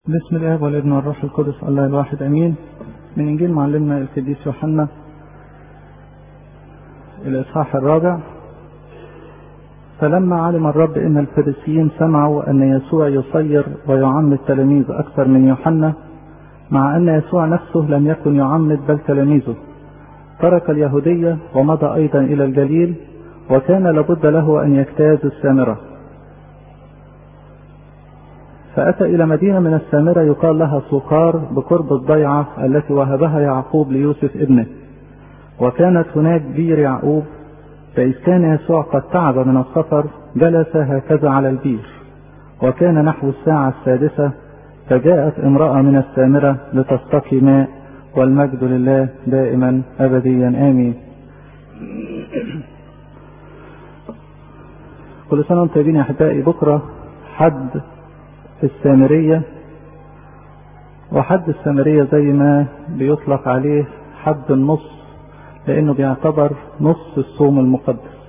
بسم الله والابن والروح القدس الله الواحد امين. من انجيل معلمنا القديس يوحنا الاصحاح 4. فلما علم الرب ان الفريسيين سمعوا ان يسوع يصير ويعمد التلاميذ اكثر من يوحنا، مع ان يسوع نفسه لم يكن يعمد بل تلاميذه، ترك اليهودية ومضى ايضا الى الجليل، وكان لابد له ان يجتاز السامرة. فأتى إلى مدينة من السامرة يقال لها سوقار بقرب الضيعة التي وهبها يعقوب ليوسف ابنه، وكانت هناك بير يعقوب. فإذ كان يسوع قد تعب من السفر جلس هكذا على البير، وكان نحو الساعة 6، فجاءت امرأة من السامرة لتستقي ماء، والمجد لله دائما أبديا آمين. كل سنة وانتم طيبين يا أحبائي. بكرة حد السامرية، وحد السامرية زي ما بيطلق عليه حد النص، لأنه بيعتبر نص الصوم المقدس.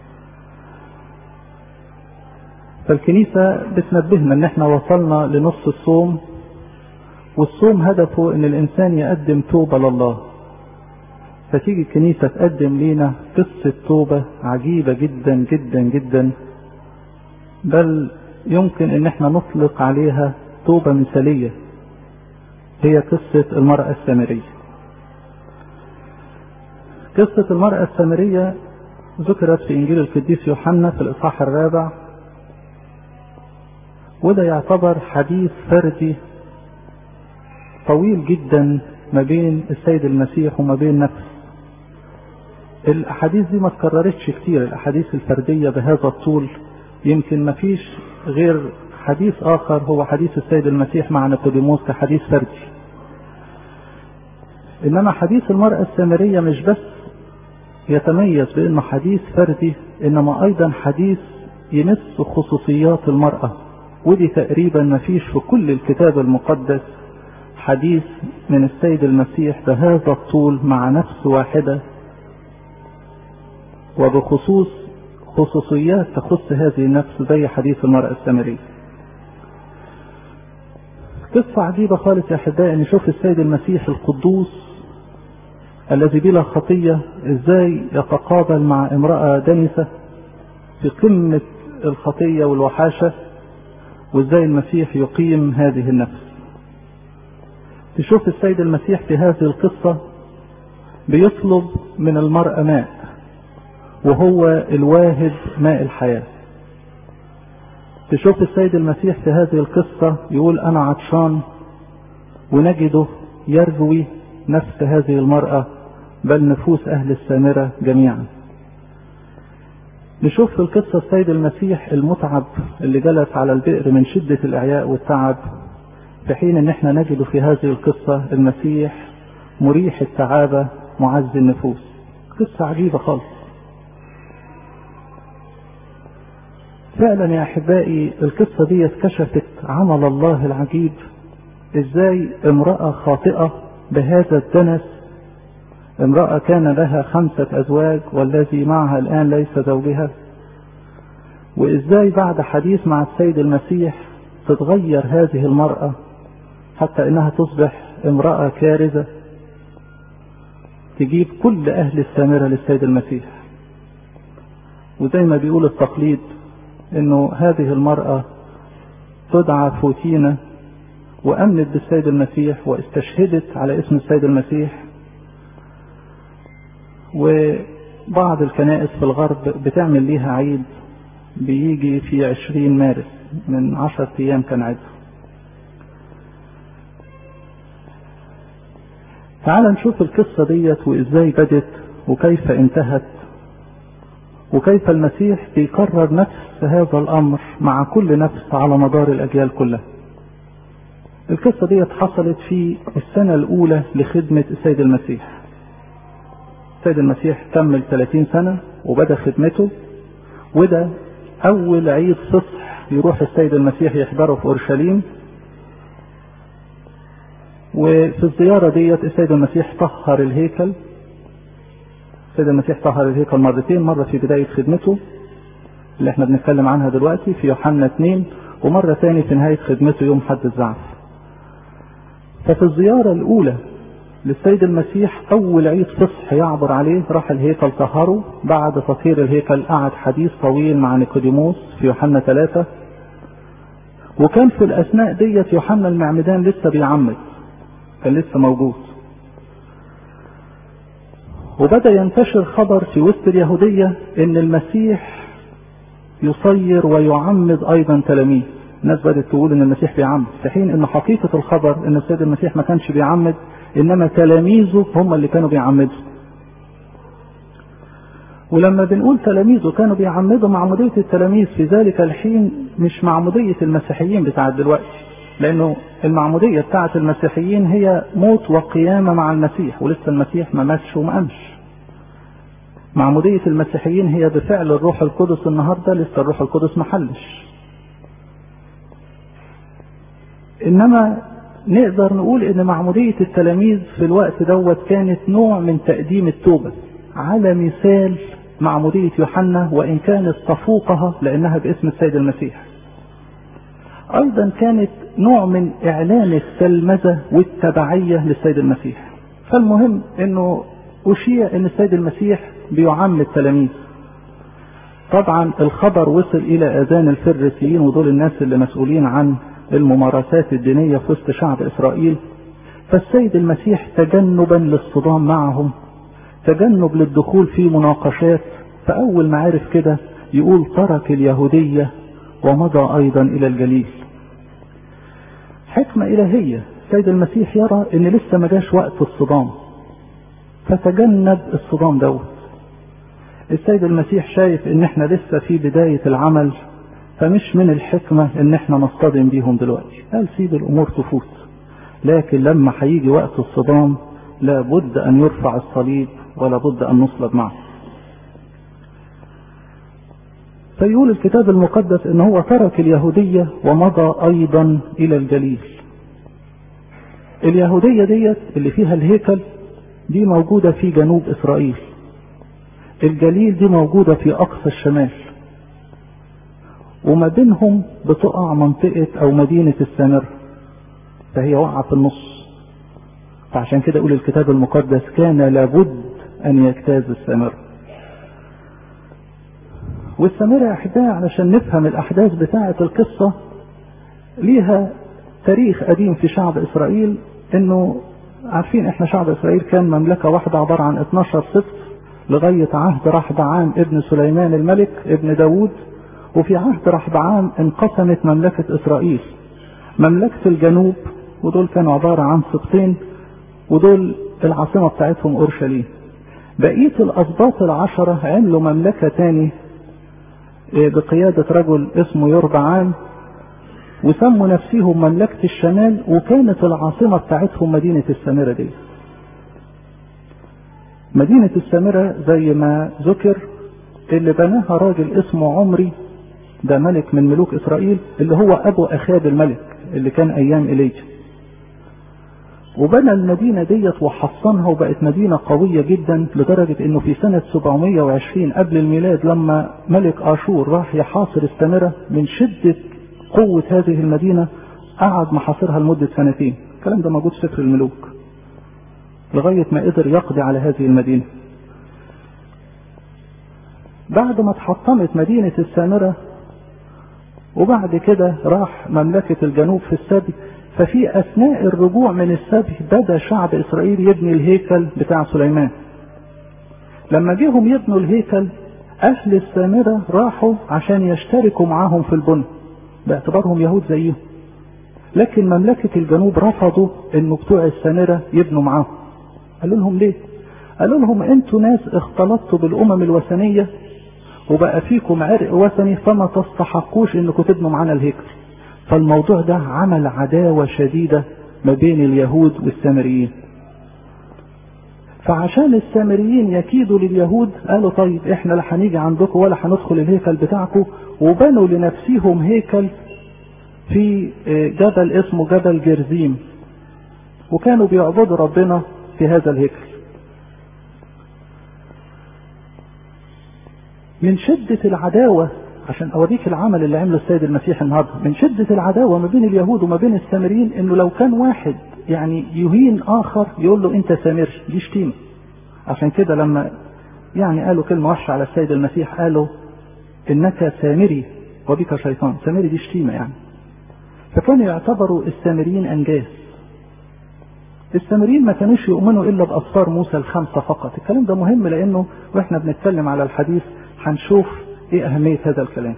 فالكنيسة بتنبهنا ان احنا وصلنا لنص الصوم، والصوم هدفه ان الانسان يقدم توبة لله. فتيجي الكنيسة تقدم لنا قصة توبة عجيبة جدا جدا جدا، بل يمكن ان احنا نطلق عليها توبة مثالية. هي قصة المرأة السامرية. قصة المرأة السامرية ذكرت في انجيل القديس يوحنا في الاصحاح 4، وده يعتبر حديث فردي طويل جدا ما بين السيد المسيح وما بين نفسه. الاحاديث دي ما تكررتش كتير، الاحاديث الفردية بهذا الطول. يمكن ما فيش غير حديث اخر هو حديث السيد المسيح مع نيقوديموس كحديث فردي. انما حديث المرأة السامرية مش بس يتميز بانه حديث فردي، انما ايضا حديث يمس خصوصيات المرأة، ودي تقريبا ما فيش في كل الكتاب المقدس حديث من السيد المسيح بهذا الطول مع نفس واحدة وبخصوص خصوصيات تخص هذه النفس زي حديث المرأة السامرية. قصة عجيبة خالص يا أحبائي، نشوف السيد المسيح القدوس الذي بلا خطية ازاي يتقابل مع امرأة دنسة في قمة الخطية والوحاشة، وازاي المسيح يقيم هذه النفس. تشوف السيد المسيح في هذه القصة بيطلب من المرأة ماء، وهو الواهب ماء الحياة. تشوف السيد المسيح في هذه القصة يقول أنا عطشان، ونجده يروي نفس هذه المرأة بل نفوس أهل السامرة جميعا. نشوف في القصة السيد المسيح المتعب اللي جلس على البئر من شدة الإعياء والتعب، في حين ان احنا نجد في هذه القصة المسيح مريح التعابة معز النفوس. قصة عجيبة خالص فعلا يا أحبائي. القصة دي كشفت عمل الله العجيب، ازاي امرأة خاطئة بهذا الدنس، امرأة كان لها 5 أزواج والذي معها الآن ليس زوجها، وازاي بعد حديث مع السيد المسيح تتغير هذه المرأة حتى انها تصبح امرأة كارثة تجيب كل اهل السامرة للسيد المسيح. وزي ما بيقول التقليد انه هذه المرأة تدعى فوتينة، وامنت بالسيد المسيح واستشهدت على اسم السيد المسيح. وبعض الكنائس في الغرب بتعمل ليها عيد بيجي في 20 مارس، من 10 ايام كان عيدها. تعال نشوف القصة ديت وازاي بدت وكيف انتهت، وكيف المسيح بيكرر نفس هذا الامر مع كل نفس على مدار الاجيال كلها. القصة ديت حصلت في السنة الاولى لخدمة السيد المسيح. السيد المسيح كمل 30 سنة وبدأ خدمته، وده اول عيد فصح يروح السيد المسيح يحضره في اورشليم. وفي الزيارة ديت السيد المسيح طهر الهيكل. السيد المسيح طهر الهيكل مرتين، مرة في بداية خدمته اللي احنا بنتكلم عنها دلوقتي في يوحنا 2، ومرة ثانية في نهاية خدمته يوم حد الزعف. ففي الزيارة الأولى للسيد المسيح أول عيد فصح يعبر عليه راح الهيكل طهره، بعد تطهير الهيكل قعد حديث طويل مع نيقوديموس في يوحنا 3. وكان في الأثناء ديت يوحنا المعمدان لسه بيعمد، كان لسه موجود، وبدأ ينتشر خبر في وسط اليهودية ان المسيح يصير ويعمد ايضا تلاميذ. الناس بدأت تقول ان المسيح بيعمد، في حين ان حقيقة الخبر ان السيد المسيح ما كانش بيعمد، انما تلاميذه هم اللي كانوا بيعمدوا. ولما بنقول تلاميذه كانوا بيعمدوا، معمودية التلاميذ في ذلك الحين مش معمودية المسيحيين بتاعت دلوقتي، لانه المعمودية بتاعت المسيحيين هي موت وقيامة مع المسيح، ولسه المسيح ما ماتش وما قامش. معمودية المسيحيين هي بفعل الروح القدس النهاردة، لسه الروح القدس ما حلش. انما نقدر نقول ان معمودية التلاميذ في الوقت دوت كانت نوع من تقديم التوبة، على مثال معمودية يوحنا، وان كانت تفوقها لانها باسم السيد المسيح. ايضا كانت نوع من اعلان التلمذة والتبعية للسيد المسيح. فالمهم انه اشيع ان السيد المسيح بيعمد التلاميذ. طبعا الخبر وصل الى اذان الفريسيين، ودول الناس اللي مسؤولين عن الممارسات الدينية في وسط شعب اسرائيل. فالسيد المسيح تجنبا للصدام معهم، تجنب للدخول في مناقشات، فاول ما عرف كده يقول ترك اليهودية ومضى ايضا الى الجليل. حكمة الهية، السيد المسيح يرى ان لسه ما جاش وقت الصدام، فتجنب الصدام دوت. السيد المسيح شايف ان احنا لسه في بداية العمل، فمش من الحكمة ان احنا نصطدم بيهم دلوقتي، قال سيب الامور تفوت، لكن لما هيجي وقت الصدام لابد ان يرفع الصليب ولابد ان نصلب معه. فيقول الكتاب المقدس ان هو ترك اليهودية ومضى ايضا الى الجليل. اليهودية ديت اللي فيها الهيكل دي موجودة في جنوب اسرائيل، الجليل دي موجودة في اقصى الشمال، وما بينهم بتقع منطقة او مدينة السامرة، فهي وقع في النص. فعشان كده يقول الكتاب المقدس كان لابد ان يجتاز السامرة. والسامرة احداث علشان نفهم الاحداث بتاعة القصة ليها تاريخ قديم في شعب اسرائيل. انه عارفين احنا شعب اسرائيل كان مملكة واحدة عبارة عن 12 سبط لغاية عهد رحبعام ابن سليمان الملك ابن داود. وفي عهد رحبعام انقسمت مملكة اسرائيل، مملكة الجنوب ودول كانوا عبارة عن سبطين، ودول العاصمة بتاعتهم اورشليم. بقية الاسباط العشرة عملوا مملكة تاني بقيادة رجل اسمه يربعام، وسموا نفسهم مملكة الشمال، وكانت العاصمة بتاعتهم مدينة السامرة دي. مدينة السامرة زي ما ذكر اللي بناها راجل اسمه عمري، ده ملك من ملوك اسرائيل، اللي هو ابو اخاب الملك اللي كان ايام إليجا. وبنى المدينة ديت وحصنها وبقت مدينة قوية جدا، لدرجة انه في سنة 720 قبل الميلاد لما ملك اشور راح يحاصر السامرة، من شدة قوة هذه المدينة قعد محاصرها لمدة 2 سنين. الكلام ده موجود في سفر الملوك، لغاية ما قدر يقضي على هذه المدينة. بعد ما اتحطمت مدينة السامرة وبعد كده راح مملكة الجنوب في السبي، ففي اثناء الرجوع من السبي بدأ شعب اسرائيل يبني الهيكل بتاع سليمان. لما جيهم يبنوا الهيكل اهل السامرة راحوا عشان يشتركوا معاهم في البنى باعتبارهم يهود زيهم، لكن مملكة الجنوب رفضوا ان بتوع السامرة يبنوا معاهم. قالوا لهم ليه؟ قالوا لهم انتوا ناس اختلطتوا بالامم الوثنية وبقى فيكم عرق وثني، فما تستحقوش انكم تبنوا معانا الهيكل. فالموضوع ده عمل عداوة شديدة ما بين اليهود والسامريين. فعشان السامريين يكيدوا لليهود قالوا طيب احنا لا هنيجي عندكم ولا هندخل الهيكل بتاعكم، وبنوا لنفسهم هيكل في جبل اسمه جبل جرزيم، وكانوا بيعبدوا ربنا في هذا الهيكل. من شدة العداوة، عشان اوريك العمل اللي عمله السيد المسيح النهارده، من شدة العداوة ما بين اليهود وما بين السامريين، انه لو كان واحد يعني يهين اخر يقول له انت سامري، دي شتيمه. عشان كده لما يعني قالوا كلمه وحشه على السيد المسيح قالوا انك سامري وبك شيطان. سامري دي شتيمه يعني. فكانوا يعتبروا السامريين انجاز. السامريين ما كانوش يؤمنوا الا باسفار موسى الخمسه فقط. الكلام ده مهم لانه واحنا بنتكلم على الحديث هنشوف ايه اهميه هذا الكلام.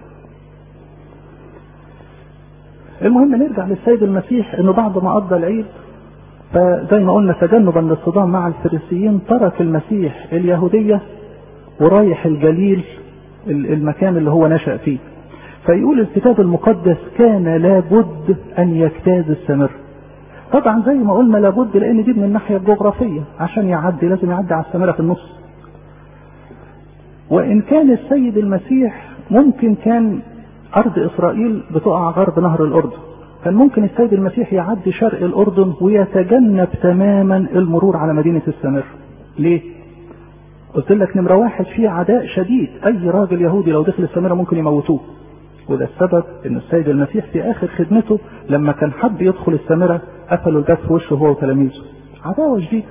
المهم نرجع للسيد المسيح انه بعد ما قضى العيد فزي ما قلنا تجنبا للصدام مع الفريسيين ترك المسيح اليهوديه ورايح الجليل المكان اللي هو نشأ فيه. فيقول الكتاب المقدس كان لابد ان يجتاز السامره. طبعا زي ما قلنا لابد لان دي من الناحيه الجغرافيه، عشان يعدي لازم يعدي على السامره في النص. وان كان السيد المسيح ممكن كان ارض اسرائيل بتقع غرب نهر الاردن، كان ممكن السيد المسيح يعدي شرق الاردن ويتجنب تماما المرور على مدينه السامره. ليه؟ قلت لك نمره واحد في عداء شديد، اي راجل يهودي لو دخل السامره ممكن يموتوه. وده السبب ان السيد المسيح في اخر خدمته لما كان حب يدخل السامره قفلوا الباب في وشه هو وتلاميذه. عداوه شديده.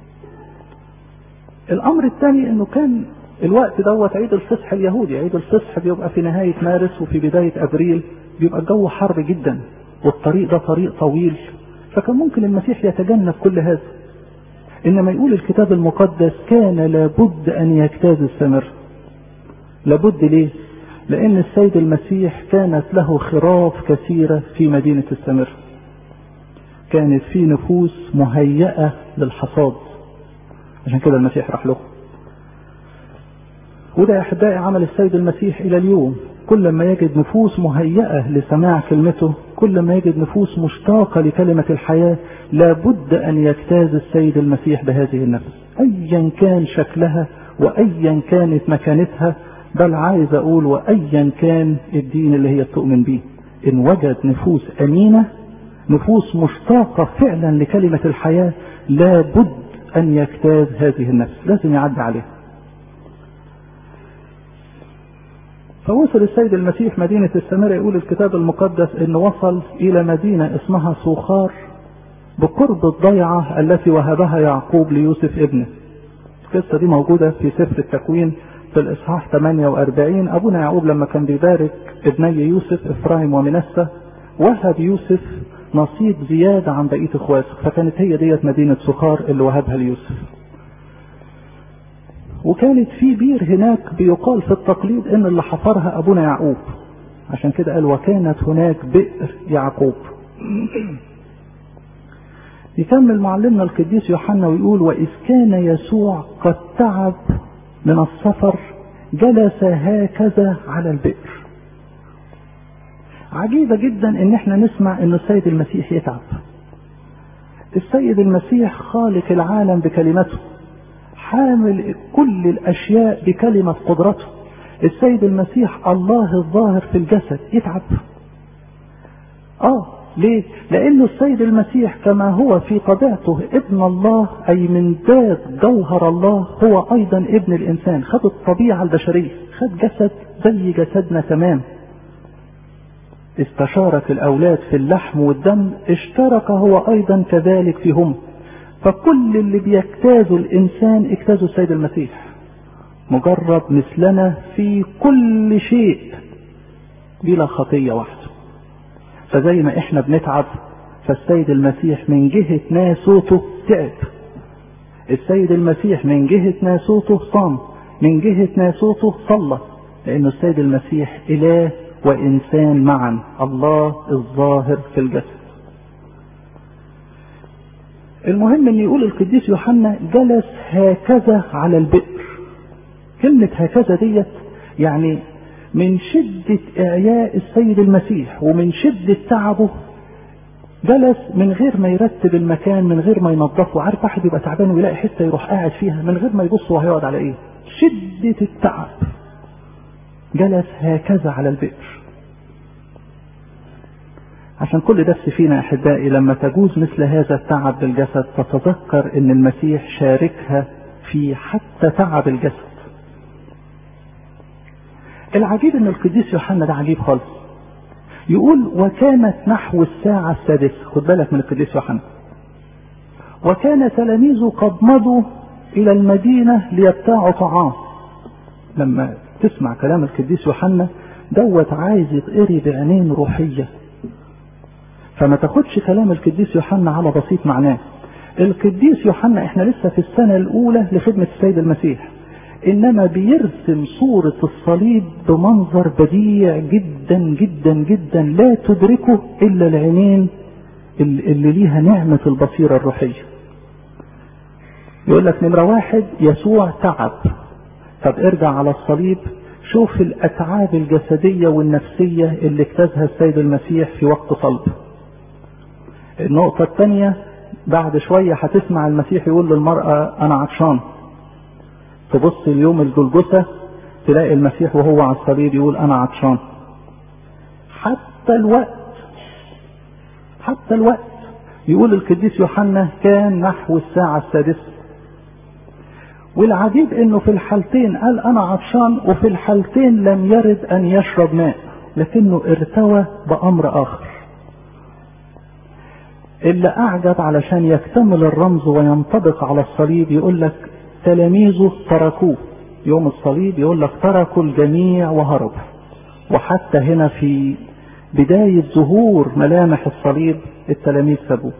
الامر الثاني انه كان الوقت دوت عيد الفصح اليهودي. عيد الفصح بيبقى في نهايه مارس وفي بدايه ابريل، بيبقى الجو حر جدا والطريق ده طريق طويل، فكان ممكن المسيح يتجنب كل هذا. انما يقول الكتاب المقدس كان لابد ان يجتاز السامره. لابد ليه؟ لان السيد المسيح كانت له خراف كثيره في مدينه السامره. كانت في نفوس مهيئه للحصاد، عشان كده المسيح راح له. وده يا احبائي عمل السيد المسيح الى اليوم. كل ما يجد نفوس مهيئه لسماع كلمته، كل ما يجد نفوس مشتاقه لكلمه الحياه، لابد ان يجتاز السيد المسيح بهذه النفس ايا كان شكلها وايا كانت مكانتها، بل عايز اقول وايا كان الدين اللي هي بتؤمن به. ان وجد نفوس امينه، نفوس مشتاقه فعلا لكلمه الحياه، لابد ان يجتاز هذه النفس، لازم يعدي عليها. فوصل السيد المسيح مدينة السامرة. يقول الكتاب المقدس انه وصل الى مدينة اسمها سوخار بقرب الضيعة التي وهبها يعقوب ليوسف ابنه. القصة دي موجودة في سفر التكوين في الاصحاح 48. ابونا يعقوب لما كان بيبارك ابني يوسف افرايم ومنسى وهب يوسف نصيب زيادة عن بقية اخواته، فكانت هي ديت مدينة سوخار اللي وهبها ليوسف. وكانت في بير هناك بيقال في التقليد ان اللي حفرها ابونا يعقوب، عشان كده قال وكانت هناك بئر يعقوب. يكمل معلمنا القديس يوحنا ويقول واذ كان يسوع قد تعب من السفر جلس هكذا على البئر. عجيبة جدا ان احنا نسمع ان السيد المسيح يتعب. السيد المسيح خالق العالم بكلمته، حامل كل الاشياء بكلمة قدرته. السيد المسيح الله الظاهر في الجسد يتعب. ليه؟ لانه السيد المسيح كما هو في طبيعته ابن الله، اي من ذات جوهر الله، هو ايضا ابن الانسان. خد الطبيعة البشرية، خد جسد زي جسدنا تمام. استشارك الاولاد في اللحم والدم، اشترك هو ايضا كذلك فيهم. فكل اللي بيجتازوا الانسان اجتازوا السيد المسيح. مجرد مثلنا في كل شيء بلا خطية وحده. فزي ما احنا بنتعب، فالسيد المسيح من جهة ناسوته تعب. السيد المسيح من جهة ناسوته صام، من جهة ناسوته صلى، لأن السيد المسيح إله وإنسان معا، الله الظاهر في الجسد. المهم ان يقول القديس يوحنا جلس هكذا على البئر. كلمة هكذا ديت يعني من شدة اعياء السيد المسيح ومن شدة تعبه جلس من غير ما يرتب المكان، من غير ما ينظفه. عارف واحد يبقى تعبان ويلاقي حتة يروح قاعد فيها من غير ما يبص وهيقعد على ايه. شدة التعب. جلس هكذا على البئر. عشان كل درس فينا احبائي لما تجوز مثل هذا التعب بالجسد تتذكر ان المسيح شاركها في حتى تعب الجسد. العجيب ان القديس يوحنا ده عجيب خالص. يقول وكانت نحو الساعة السادسة. خد بالك من القديس يوحنا. وكان تلاميذه قد مضوا الى المدينة ليبتاعوا طعام. لما تسمع كلام القديس يوحنا دوت عايز يتقري بعينين روحية، فما تاخدش كلام القديس يوحنا على بسيط معناه. القديس يوحنا احنا لسه في السنة الاولى لخدمة السيد المسيح، انما بيرسم صورة الصليب بمنظر بديع جدا جدا جدا لا تدركه الا العينين اللي ليها نعمة البصيرة الروحية. يقول لك نمرة 1 يسوع تعب. طب ارجع على الصليب شوف الاتعاب الجسدية والنفسية اللي اجتازها السيد المسيح في وقت صلبه. النقطة الثانية بعد شوية هتسمع المسيح يقول للمرأة انا عطشان. تبص اليوم الجلجثة تلاقي المسيح وهو على الصليب يقول انا عطشان. حتى الوقت يقول القديس يوحنا كان نحو الساعة 6. والعجيب انه في الحالتين قال انا عطشان، وفي الحالتين لم يرد ان يشرب ماء، لكنه ارتوى بامر اخر. اللي اعجب علشان يكتمل الرمز وينطبق على الصليب يقول لك تلاميذه تركوه يوم الصليب، يقول لك تركوا الجميع وهربوا. وحتى هنا في بداية ظهور ملامح الصليب التلاميذ سابوه.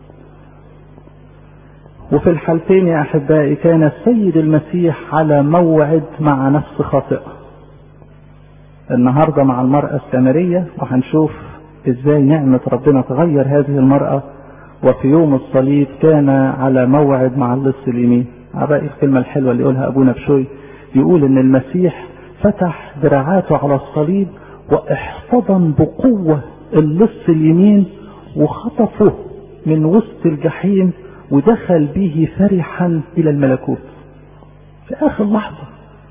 وفي الحالتين يا احبائي كان السيد المسيح على موعد مع نفس خاطئة. النهاردة مع المرأة السامرية وهنشوف ازاي نعمة ربنا تغير هذه المرأة. وفي يوم الصليب كان على موعد مع اللص اليمين. عبائي الكلمة الحلوة اللي يقولها ابونا بشوي، يقول ان المسيح فتح دراعاته على الصليب واحتضن بقوة اللص اليمين وخطفه من وسط الجحيم ودخل به فرحا الى الملكوت في اخر لحظة.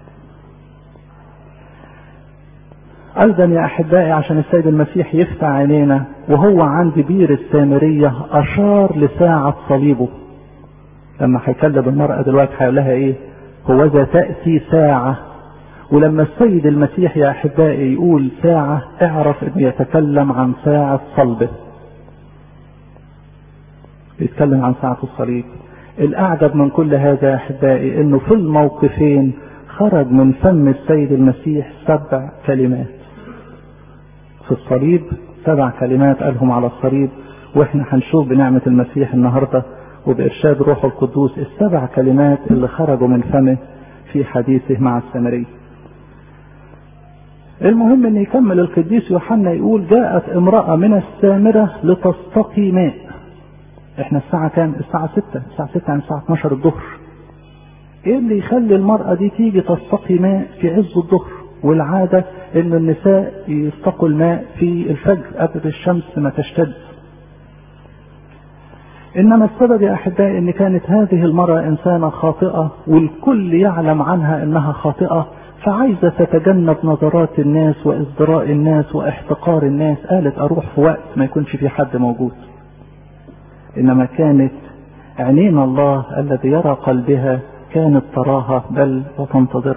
ايضا يا احبائي عشان السيد المسيح يفتح عينينا وهو عند بير السامرية اشار لساعة صليبه. لما هيكلم المرأة دلوقتي هيقول لها ايه؟ هوذا تأتي ساعة. ولما السيد المسيح يا احبائي يقول ساعة اعرف انه يتكلم عن ساعة صلبه، يتكلم عن ساعة الصليب. الاعجب من كل هذا يا احبائي انه في الموقفين خرج من فم السيد المسيح 7 كلمات. في الصليب 7 كلمات قالهم على الصليب، واحنا هنشوف بنعمة المسيح النهاردة وبإرشاد روح القدوس ال7 كلمات اللي خرجوا من فمه في حديثه مع السامري. المهم ان يكمل القديس يوحنا يقول جاءت امرأة من السامرة لتستقي ماء. احنا الساعة كام؟ الساعة 6. الساعة 6 يعني الساعة 12 الظهر. ايه اللي يخلي المرأة دي تيجي تستقي ماء في عز الظهر؟ والعادة ان النساء يستقوا الماء في الفجر قبل الشمس ما تشتد. انما السبب يا احبائي ان كانت هذه المرأة انسانة خاطئة والكل يعلم عنها انها خاطئة، فعايزة تتجنب نظرات الناس وازدراء الناس واحتقار الناس. قالت اروح في وقت ما يكونش في حد موجود. انما كانت عينين الله الذي يرى قلبها كانت تراها بل وتنتظر.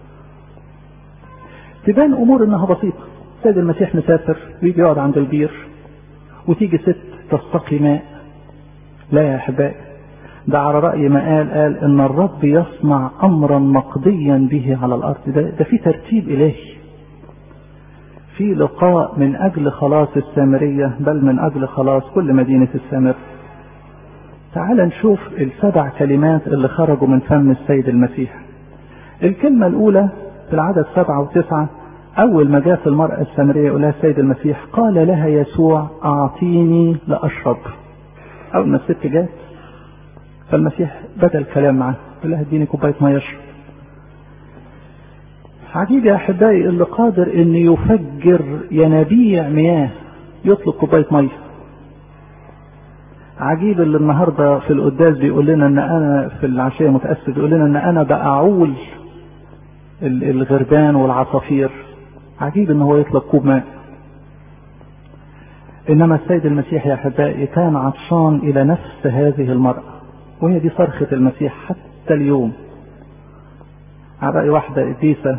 تبان امور انها بسيطة. سيد المسيح مسافر ويجي يقعد عند البير وتيجي ست تستقي ماء. لا يا احبائي، ده على رأي ما قال ان الرب يصنع امرا مقضيا به على الارض. ده في ترتيب الهي، في لقاء من اجل خلاص السامرية بل من اجل خلاص كل مدينة السامرة. تعال نشوف ال7 كلمات اللي خرجوا من فم السيد المسيح. الكلمة الاولى في العدد 7 و9. اول ما جاءت المرأة السامرية يقولها السيد المسيح قال لها يسوع اعطيني لاشرب. اول ما الست جات فالمسيح بدأ الكلام معاه قال لها اديني كوباية مية اشرب. عجيب يا احبائي اللي قادر ان يفجر ينابيع مياه يطلب كوباية مية. عجيب اللي النهاردة في القداس بيقول لنا ان انا في العشية متأسف بيقول لنا ان انا بأعول الغربان والعصافير. عجيب ان هو يطلب كوب ماء. انما السيد المسيح يا احبائي كان عطشان الى نفس هذه المرأة، وهي دي صرخة المسيح حتى اليوم. على واحدة قديسة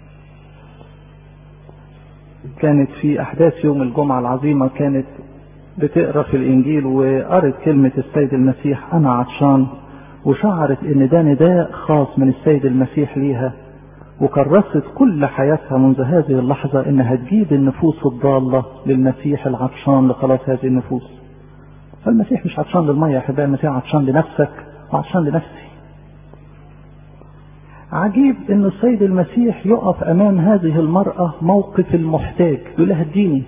كانت في احداث يوم الجمعة العظيمة كانت بتقرأ في الإنجيل وقرأت كلمة السيد المسيح أنا عطشان، وشعرت إن ده نداء خاص من السيد المسيح ليها، وكرست كل حياتها منذ هذه اللحظة إنها تجيب النفوس الضالة للمسيح العطشان لخلاص هذه النفوس. فالمسيح مش عطشان للمية يا أحبائي، المسيح عطشان لنفسك وعطشان لنفسي. عجيب إن السيد المسيح يقف أمام هذه المرأة موقف المحتاج، يقول لها اديني.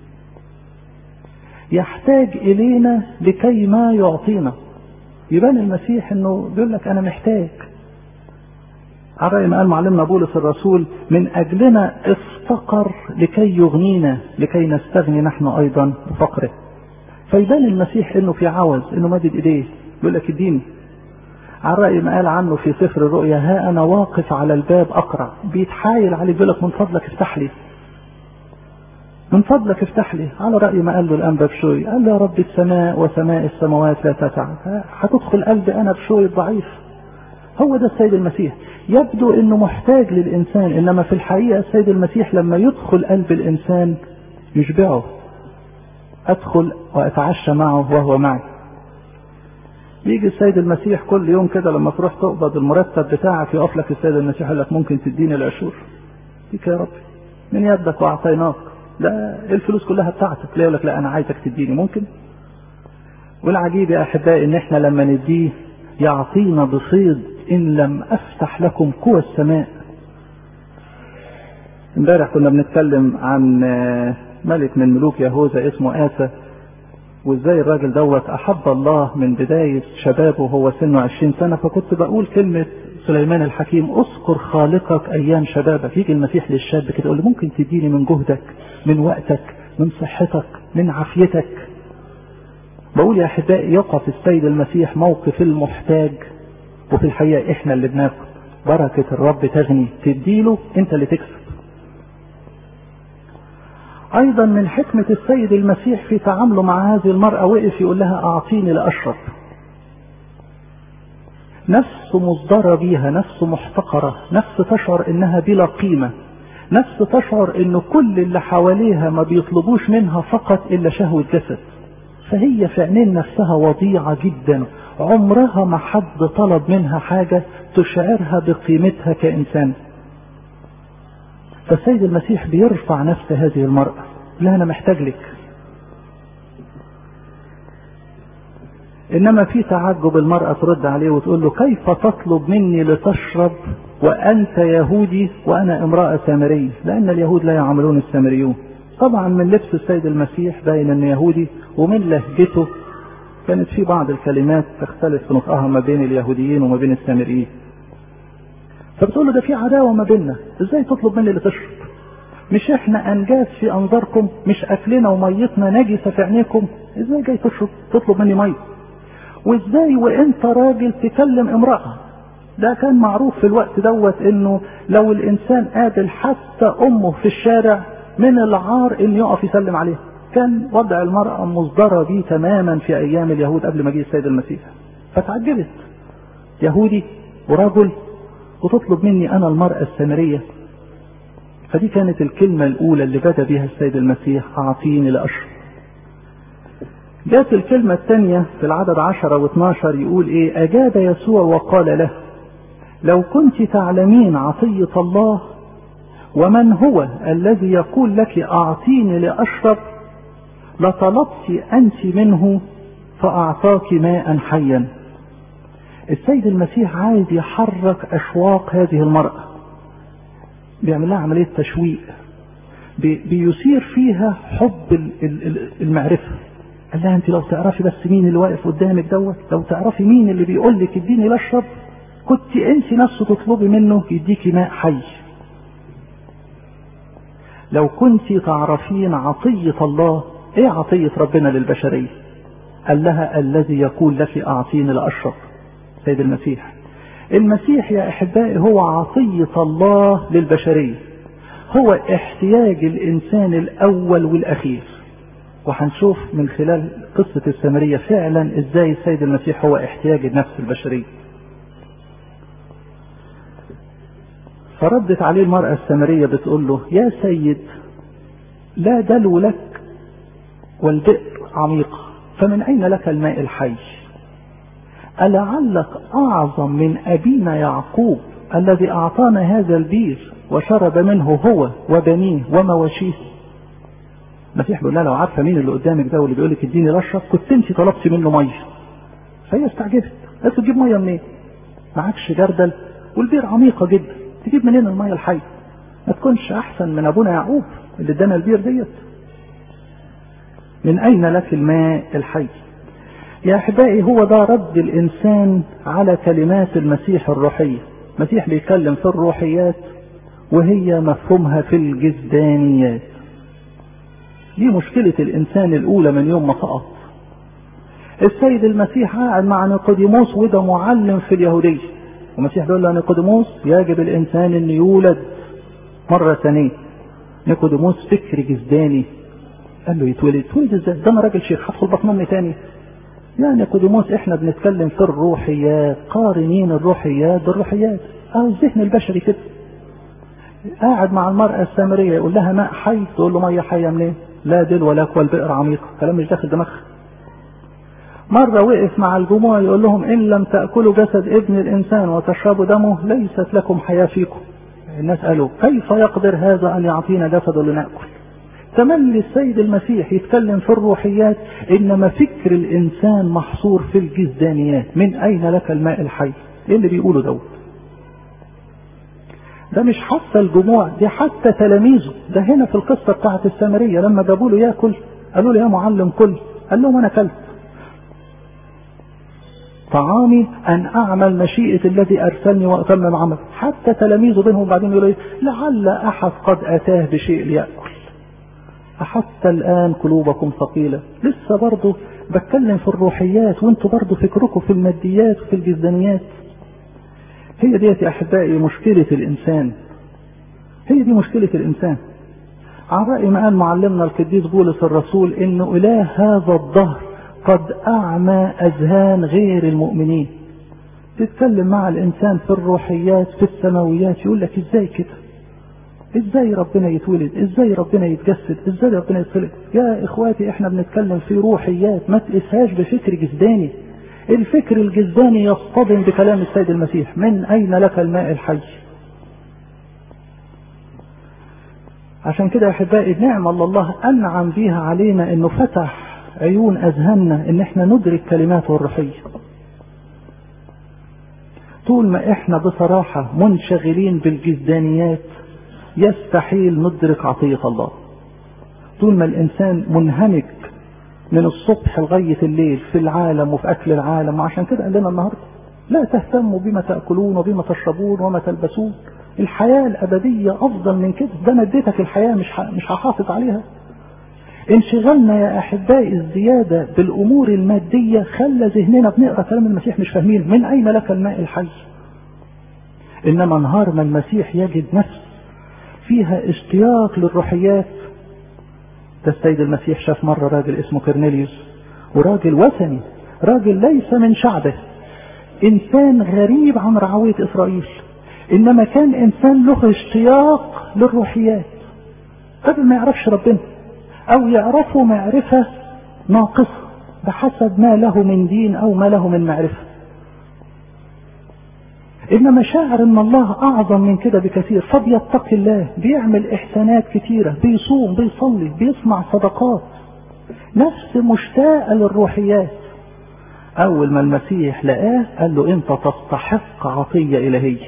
يحتاج إلينا لكي ما يعطينا. يبان المسيح إنه بيقول لك أنا محتاج. على رأي ما قال معلمنا بولس الرسول من أجلنا افتقر لكي يغنينا لكي نستغني نحن أيضا بفقره. فيبان المسيح إنه في عوز، إنه مادد إيديه بيقول لك اديني. على رأي ما قال عنه في سفر الرؤيا ها أنا واقف على الباب أقرع، بيتحايل عليه بيقول لك من فضلك افتح لي، من فضلك افتح لي. على رأي ما قال له الأنبا بشوي، قال له يا رب السماء وسماء السماوات لا تسع، هتدخل قلبي أنا بشوي الضعيف. هو ده السيد المسيح. يبدو انه محتاج للإنسان، انما في الحقيقة السيد المسيح لما يدخل قلب الإنسان يشبعه. أدخل وأتعشى معه وهو معي. يجي السيد المسيح كل يوم كده لما تروح تقبض المرتب بتاعك يقف لك السيد المسيح يقول لك ممكن تديني العشور؟ ديك يا رب من يدك وأعطيناك، لا الفلوس كلها بتاعتك. لا يقول لك لا أنا عايزك تديني، ممكن. والعجيب يا أحبائي إن إحنا لما نديه يعطينا بصيد إن لم أفتح لكم قوى السماء. امبارح كنا بنتكلم عن ملك من ملوك يهوذا اسمه آسى، وازاي الراجل دوت أحب الله من بداية شبابه وهو سنه 20 سنة. فكنت بقول كلمة سليمان الحكيم اذكر خالقك أيام شبابك. يجي المسيح للشاب كده يقول له ممكن تديني من جهدك، من وقتك، من صحتك، من عافيتك. بقول يا أحبائي يقف السيد المسيح موقف المحتاج، وفي الحقيقة احنا اللي بناخد بركة الرب تغني، تديله انت اللي تكسب. ايضا من حكمة السيد المسيح في تعامله مع هذه المرأة وقف يقول لها اعطيني لاشرب. نفس مصدرة بيها، نفس محتقرة، نفس تشعر انها بلا قيمة، نفس تشعر ان كل اللي حواليها ما بيطلبوش منها فقط الا شهوة جسد. فهي في عينين نفسها وضيعة جدا، عمرها ما حد طلب منها حاجة تشعرها بقيمتها كإنسان. فالسيد المسيح بيرفع نفس هذه المرأة، لا أنا محتاج لك. إنما في تعجب المرأة ترد عليه وتقول له كيف تطلب مني لتشرب وأنت يهودي وأنا امرأة سامرية؟ لأن اليهود لا يعاملون السامريون. طبعا من لبس السيد المسيح باين أنه يهودي، ومن لهجته كانت في بعض الكلمات تختلف في نطقها ما بين اليهوديين وما بين السامريين. فبتقول له ده في عداوة ما بيننا، ازاي تطلب مني لتشرب؟ مش احنا انجاز في انظاركم؟ مش اكلنا وميتنا نجسة في عينيكم؟ ازاي جاي تطلب مني مية؟ وازاي وانت راجل تكلم امرأة؟ ده كان معروف في الوقت دوت انه لو الانسان قابل حتى امه في الشارع من العار ان يقف يسلم عليها. كان وضع المرأة مصدرة به تماما في ايام اليهود قبل ما جه السيد المسيح. فتعجبت، يهودي ورجل وتطلب مني انا المرأة السامرية؟ فدي كانت الكلمة الاولى اللي بدأ بها السيد المسيح اعطيني لاشرب. جاءت الكلمة الثانية في العدد 10 و12 يقول ايه؟ اجاب يسوع وقال له لو كنت تعلمين عطية الله ومن هو الذي يقول لك اعطيني لاشرب لطلبت انت منه فاعطاك ماء حيا. السيد المسيح عايز يحرك اشواق هذه المرأة، بيعمل لها عملية تشويق، بيثير فيها حب المعرفة. قال لها انت لو تعرفي بس مين اللي واقف قدامك دوت، لو تعرفي مين اللي بيقول لك اديني لاشرب، كنت انت نفسه تطلبي منه يديكي ماء حي. لو كنت تعرفين عطية الله. ايه عطية ربنا للبشرية؟ قال لها الذي يقول لك اعطيني لاشرب. سيد المسيح يا احبائي هو عطية الله للبشرية، هو احتياج الانسان الاول والاخير. وهنشوف من خلال قصة السامرية فعلا ازاي السيد المسيح هو احتياج النفس البشرية. فردت عليه المرأة السامرية بتقول له يا سيد لا دلو لك والبئر عميقة. فمن أين لك الماء الحي؟ ألعلك أعظم من أبينا يعقوب الذي أعطانا هذا البير وشرب منه هو وبنيه ومواشيه؟ المسيح بيقول لها لو عارفة مين اللي قدامك ده واللي بيقول لك اديني رشة كنت انت طلبتي منه مية. فهي استعجبت، قالت له تجيب مية منين؟ معكش جردل والبير عميقة جدا، تجيب منين المية الحي؟ ما تكونش أحسن من أبونا يعقوب اللي ادانا البير ديت. من أين لك الماء الحي؟ يا أحبائي هو ده رد الإنسان على كلمات المسيح الروحية. المسيح بيتكلم في الروحيات وهي مفهومها في الجسدانيات. دي مشكلة الإنسان الأولى من يوم ما سقط. السيد المسيح قاعد مع نيقوديموس وده معلم في اليهودية، والمسيح بيقول له نيقوديموس يجب الإنسان أن يولد مرة ثانية. نيقوديموس فكر جسداني، قال له يتولد ازاي؟ ده انا راجل شيخ هدخل بطن امي تاني؟ يعني نيقوديموس احنا بنتكلم في الروحيات، قارنين الروحيات بالروحيات. الذهن البشري كده. قاعد مع المرأة السامرية يقول لها ماء حي، تقول له مية حية منين؟ لا دل ولا والبئر عميقة، كلام مش داخل دماغها. مرة وقف مع الجموع يقول لهم إن لم تأكلوا جسد ابن الإنسان وتشربوا دمه ليست لكم حياة فيكم. الناس قالوا كيف يقدر هذا أن يعطينا جسد لنأكل؟ تملي السيد المسيح يتكلم في الروحيات، إنما فكر الإنسان محصور في الجسدانيات. من أين لك الماء الحي؟ إيه اللي بيقوله دوت؟ ده مش حتى الجموع، دي حتى تلاميذه. ده هنا في القصة بتاعت السامرية لما جابوا له ياكل قالوا له يا معلم كل، قال لهم أنا كلت. طعامي أن أعمل مشيئة الذي أرسلني وأتمم عمل. حتى تلاميذه بينهم بعدين يقولوا إيه؟ لعل أحد قد أتاه بشيء ليأكل. حتى الآن قلوبكم ثقيلة. لسه برضو بتكلم في الروحيات وانتوا برضو فكركم في الماديات وفي الجسدانيات. هي ديت يا أحبائي مشكلة الإنسان، هي دي مشكلة الإنسان. على رأي ما قال معلمنا القديس بولس الرسول إن إله هذا الدهر قد أعمى أذهان غير المؤمنين. تتكلم مع الإنسان في الروحيات في السماويات يقول لك إزاي كده؟ إزاي ربنا يتولد؟ إزاي ربنا يتجسد؟ إزاي ربنا يتخلق؟ يا إخواتي إحنا بنتكلم في روحيات، ما تقيسهاش بفكر جسداني. الفكر الجسداني يصطدم بكلام السيد المسيح. من أين لك الماء الحي؟ عشان كده يا أحبائي نعم الله أنعم بيها علينا إنه فتح عيون أذهاننا إن إحنا ندرك كلماته الروحية. طول ما إحنا بصراحة منشغلين بالجسدانيات يستحيل ندرك عطية الله. طول ما الإنسان منهمك من الصبح لغاية الليل في العالم وفي أكل العالم، وعشان كده قال لنا النهاردة لا تهتموا بما تأكلون وبما تشربون وما تلبسون. الحياة الأبدية أفضل من كده. ده أنا اديتك الحياة مش هحافظ عليها. انشغلنا يا أحبائي الزيادة بالأمور المادية خلى ذهننا بنقرأ كلام المسيح مش فاهمين. من أين لك الماء الحي؟ إنما نهار ما المسيح يجد نفس فيها اشتياق للروحيات. ده السيد المسيح شاف مرة راجل اسمه كورنيليوس، وراجل وثني، راجل ليس من شعبه، إنسان غريب عن رعوية إسرائيل، إنما كان إنسان له اشتياق للروحيات. راجل ما يعرفش ربنا أو يعرفه معرفة ناقصة بحسب ما له من دين أو ما له من معرفة، إنما شاعر إن الله أعظم من كده بكثير، فبيتقي الله، بيعمل إحسانات كثيرة، بيصوم، بيصلي، بيصنع صدقات، نفس مشتاقة للروحيات. أول ما المسيح لقاه قال له أنت تستحق عطية إلهية.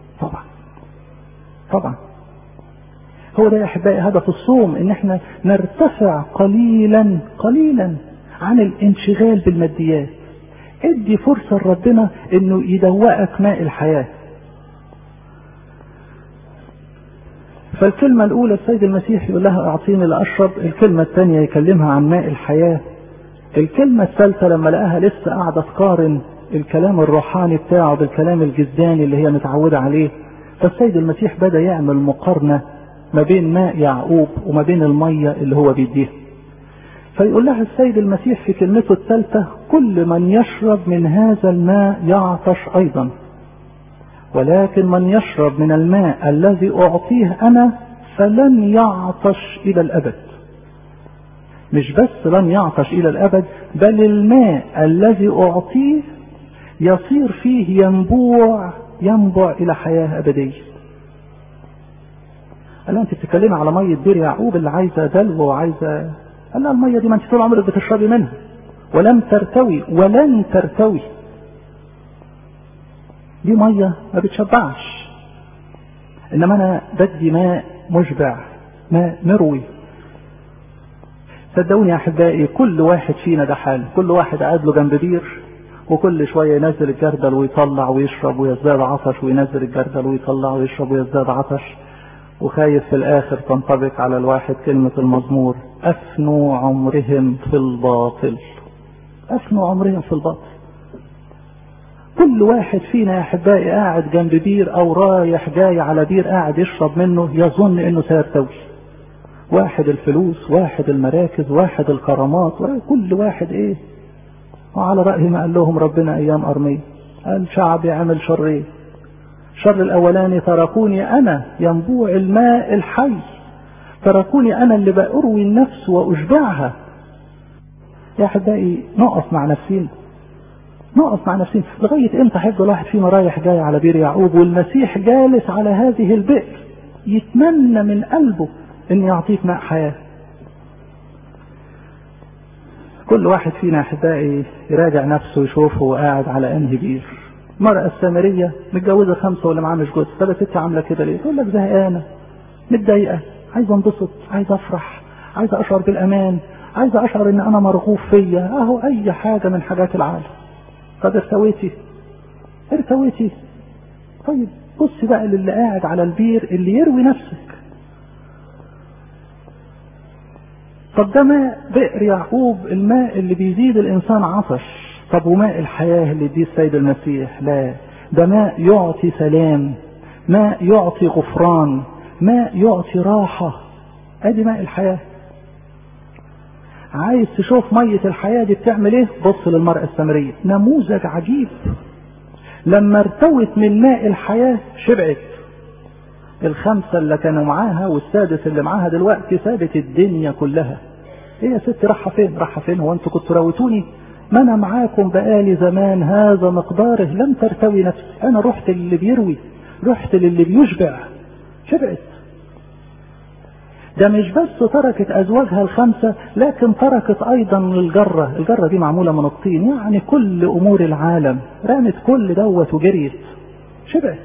طبعا هو ده يا أحبائي هدف الصوم، إن احنا نرتفع قليلا عن الانشغال بالماديات. ادي فرصة لربنا انه يدوقك ماء الحياة. فالكلمة الاولى السيد المسيح يقول لها اعطيني لاشرب، الكلمة الثانية يكلمها عن ماء الحياة، الكلمة الثالثة لما لقاها لسه قاعدة تقارن الكلام الروحاني بتاعه بالكلام الجسداني اللي هي متعودة عليه، فالسيد المسيح بدأ يعمل مقارنة ما بين ماء يعقوب وما بين المية اللي هو بيديها. فيقول لها السيد المسيح في كلمته الثالثة كل من يشرب من هذا الماء يعطش أيضا، ولكن من يشرب من الماء الذي أعطيه أنا فلن يعطش إلى الأبد. مش بس لن يعطش إلى الأبد، بل الماء الذي أعطيه يصير فيه ينبوع إلى حياة أبدية. قال أنت بتتكلمي على مية بير يعقوب اللي عايزة دلو وعايزة، قال لا المية دي ما أنت طول عمرك بتشربي منها ولم ترتوي ولن ترتوي. دي مية ما بتشبعش، إنما أنا بدي ماء مشبع، ماء مروي. صدقوني يا أحبائي كل واحد فينا ده حال، كل واحد قاعد له جنب بير وكل شوية ينزل الجردل ويطلع ويشرب ويزداد عطش، وينزل الجردل ويطلع ويشرب ويزداد عطش، وخايف في الآخر تنطبق على الواحد كلمة المزمور: أفنوا عمرهم في الباطل. أفنوا عمرهم في الباطل. كل واحد فينا يا أحبائي قاعد جنب بير أو رايح جاي على بير قاعد يشرب منه يظن إنه سيرتوي. واحد الفلوس، واحد المراكز، واحد الكرامات، كل واحد إيه. وعلى رأي ما قال لهم ربنا أيام أرميا، قال شعبي عمل شرين. الشر الأولاني تركوني أنا ينبوع الماء الحي، تركوني أنا اللي بأروي النفس وأشبعها. يا أحبائي نقف مع نفسين، نقف مع نفسين. لغاية امتى هيفضل واحد فينا رايح جاي على بير يعقوب والمسيح جالس على هذه البئر يتمنى من قلبه ان يعطيك ماء حياة؟ كل واحد فينا احبائي يراجع نفسه يشوف هو قاعد على انهي بير. المرأة السامرية متجوزة 5 واللي معاه مش جوز. طب يا ستي عاملة كده ليه؟ تقول لك زهقانة، متضايقة، عايزة انبسط، عايزة افرح، عايزة اشعر بالامان، عايزة اشعر ان انا مرغوب فيا، اهو اي حاجة من حاجات العالم. طب ارتويتي؟ طيب بص بقى للي قاعد على البير اللي يروي نفسك. طب ده ماء بئر يعقوب، الماء اللي بيزيد الانسان عطش. طب وماء الحياة اللي يديه السيد المسيح؟ لا، ده ماء يعطي سلام، ماء يعطي غفران، ماء يعطي راحة. ادي ماء الحياة. عايز تشوف مية الحياة دي بتعمل ايه؟ بص للمرأة السامرية، نموذج عجيب. لما ارتوت من ماء الحياة شبعت. 5 اللي كانوا معاها والسادس اللي معاها دلوقتي سابت الدنيا كلها. ايه يا ست رايحة فين؟ هو انتوا كنتوا راوتوني؟ ما انا معاكم بقالي زمان هذا مقداره، لم ترتوي نفسي. انا رحت للي بيروي، رحت للي بيشبع. شبعت. ده مش بس تركت ازواجها 5، لكن تركت ايضا الجرة دي معمولة من الطين، يعني كل امور العالم، رمت كل دوت وجريت. شبعت.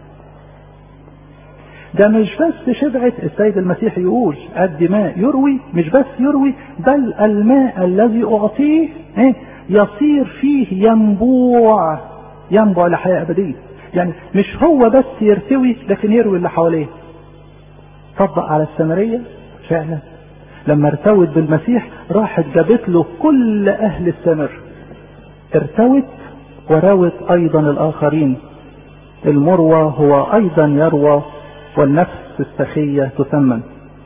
ده مش بس شبعت، السيد المسيح يقول قد ماء يروي، مش بس يروي، بل الماء الذي اعطيه يصير فيه ينبوع لحياة ابدية. يعني مش هو بس يرتوي، لكن يروي اللي حواليه. طبق على السامرية فعلا، لما ارتوت بالمسيح راحت جابت له كل اهل السامر، ارتوت وراوت ايضا الاخرين. المروى هو ايضا يروى، والنفس السخية تثمن.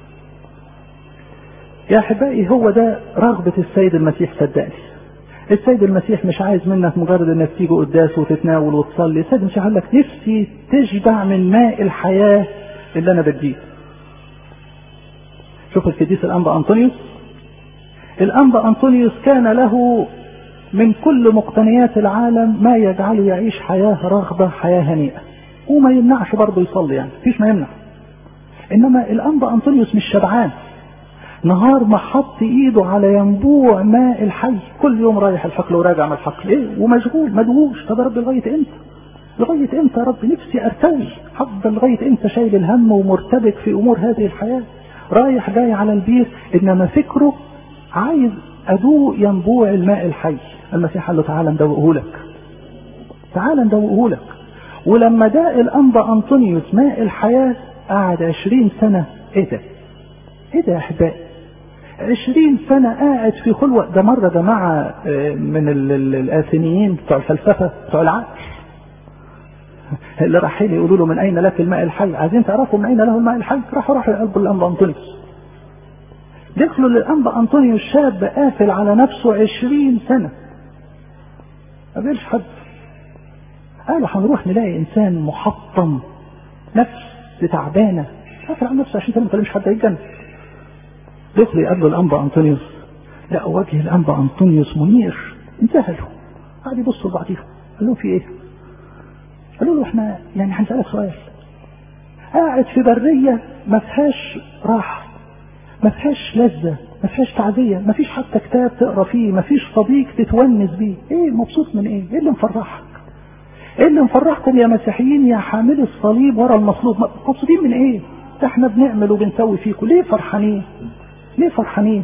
يا احبائي هو ده رغبة السيد المسيح. صدقني السيد المسيح مش عايز منك مجرد انك تيجي قداس وتتناول وتصلي. السيد المسيح قال لك نفسي تشبع من ماء الحياة اللي انا بديه. شوف القديس الانبا انطونيوس كان له من كل مقتنيات العالم ما يجعله يعيش حياة رغبة، حياة هنيئة، وما يمنعش برضه يصلي، يعني فيش ما يمنع. انما الانبا انطونيوس مش شبعان. نهار ما حط ايده على ينبوع ماء الحي، كل يوم رايح الحقل وراجع من الحقل، ايه ومشغول مدهوش. طب يا رب لغايه امتى يا رب؟ نفسي ارتوي. هفضل لغايه امتى شايل الهم ومرتبك في امور هذه الحياه؟ رايح جاي على البير، انما فكره عايز ادوق ينبوع الماء الحي. المسيح قال له تعالى ندوقه لك. ولما داق الانبا انطونيوس ماء الحياه قعد 20 سنه. ايه ده يا احبائي؟ 20 سنة قاعد في خلوة. ده مرة جماعة من الآثينيين بتوع الفلسفة بتوع العقل اللي رايحين يقولوا له من أين لك الماء الحي؟ عايزين تعرفوا من أين له الماء الحي؟ راحوا لقلب الأنبا أنطونيوس. دخلوا للأنبا أنطونيوس شاب قافل على نفسه 20 سنة ما بيقولش حد. قالوا هنروح نلاقي إنسان محطم، نفس تعبانة، قافل على نفسه 20 سنة ما بيكلمش حد، هيتجنن. دخلوا يقابلوا الأنبا أنطونيوس. لا وجه الأنبا أنطونيوس منير، انتهلوا قاعد يبصوا لبعضهم، قال لهم في ايه؟ قالوا له احنا يعني هنسألك سؤال، قاعد في برية ما فيهاش راحة، ما فيهاش لذة، ما فيهاش تعزية، ما فيش حتى كتاب تقرا فيه، ما فيش صديق تتونس بيه، ايه مبسوط من ايه؟ ايه اللي مفرحك؟ ايه اللي مفرحكم يا مسيحيين يا حاملي الصليب ورا المصلوب؟ مبسوطين من ايه؟ ده احنا بنعمل وبنسوي فيكم، ليه فرحانين؟ ليه فرحانين؟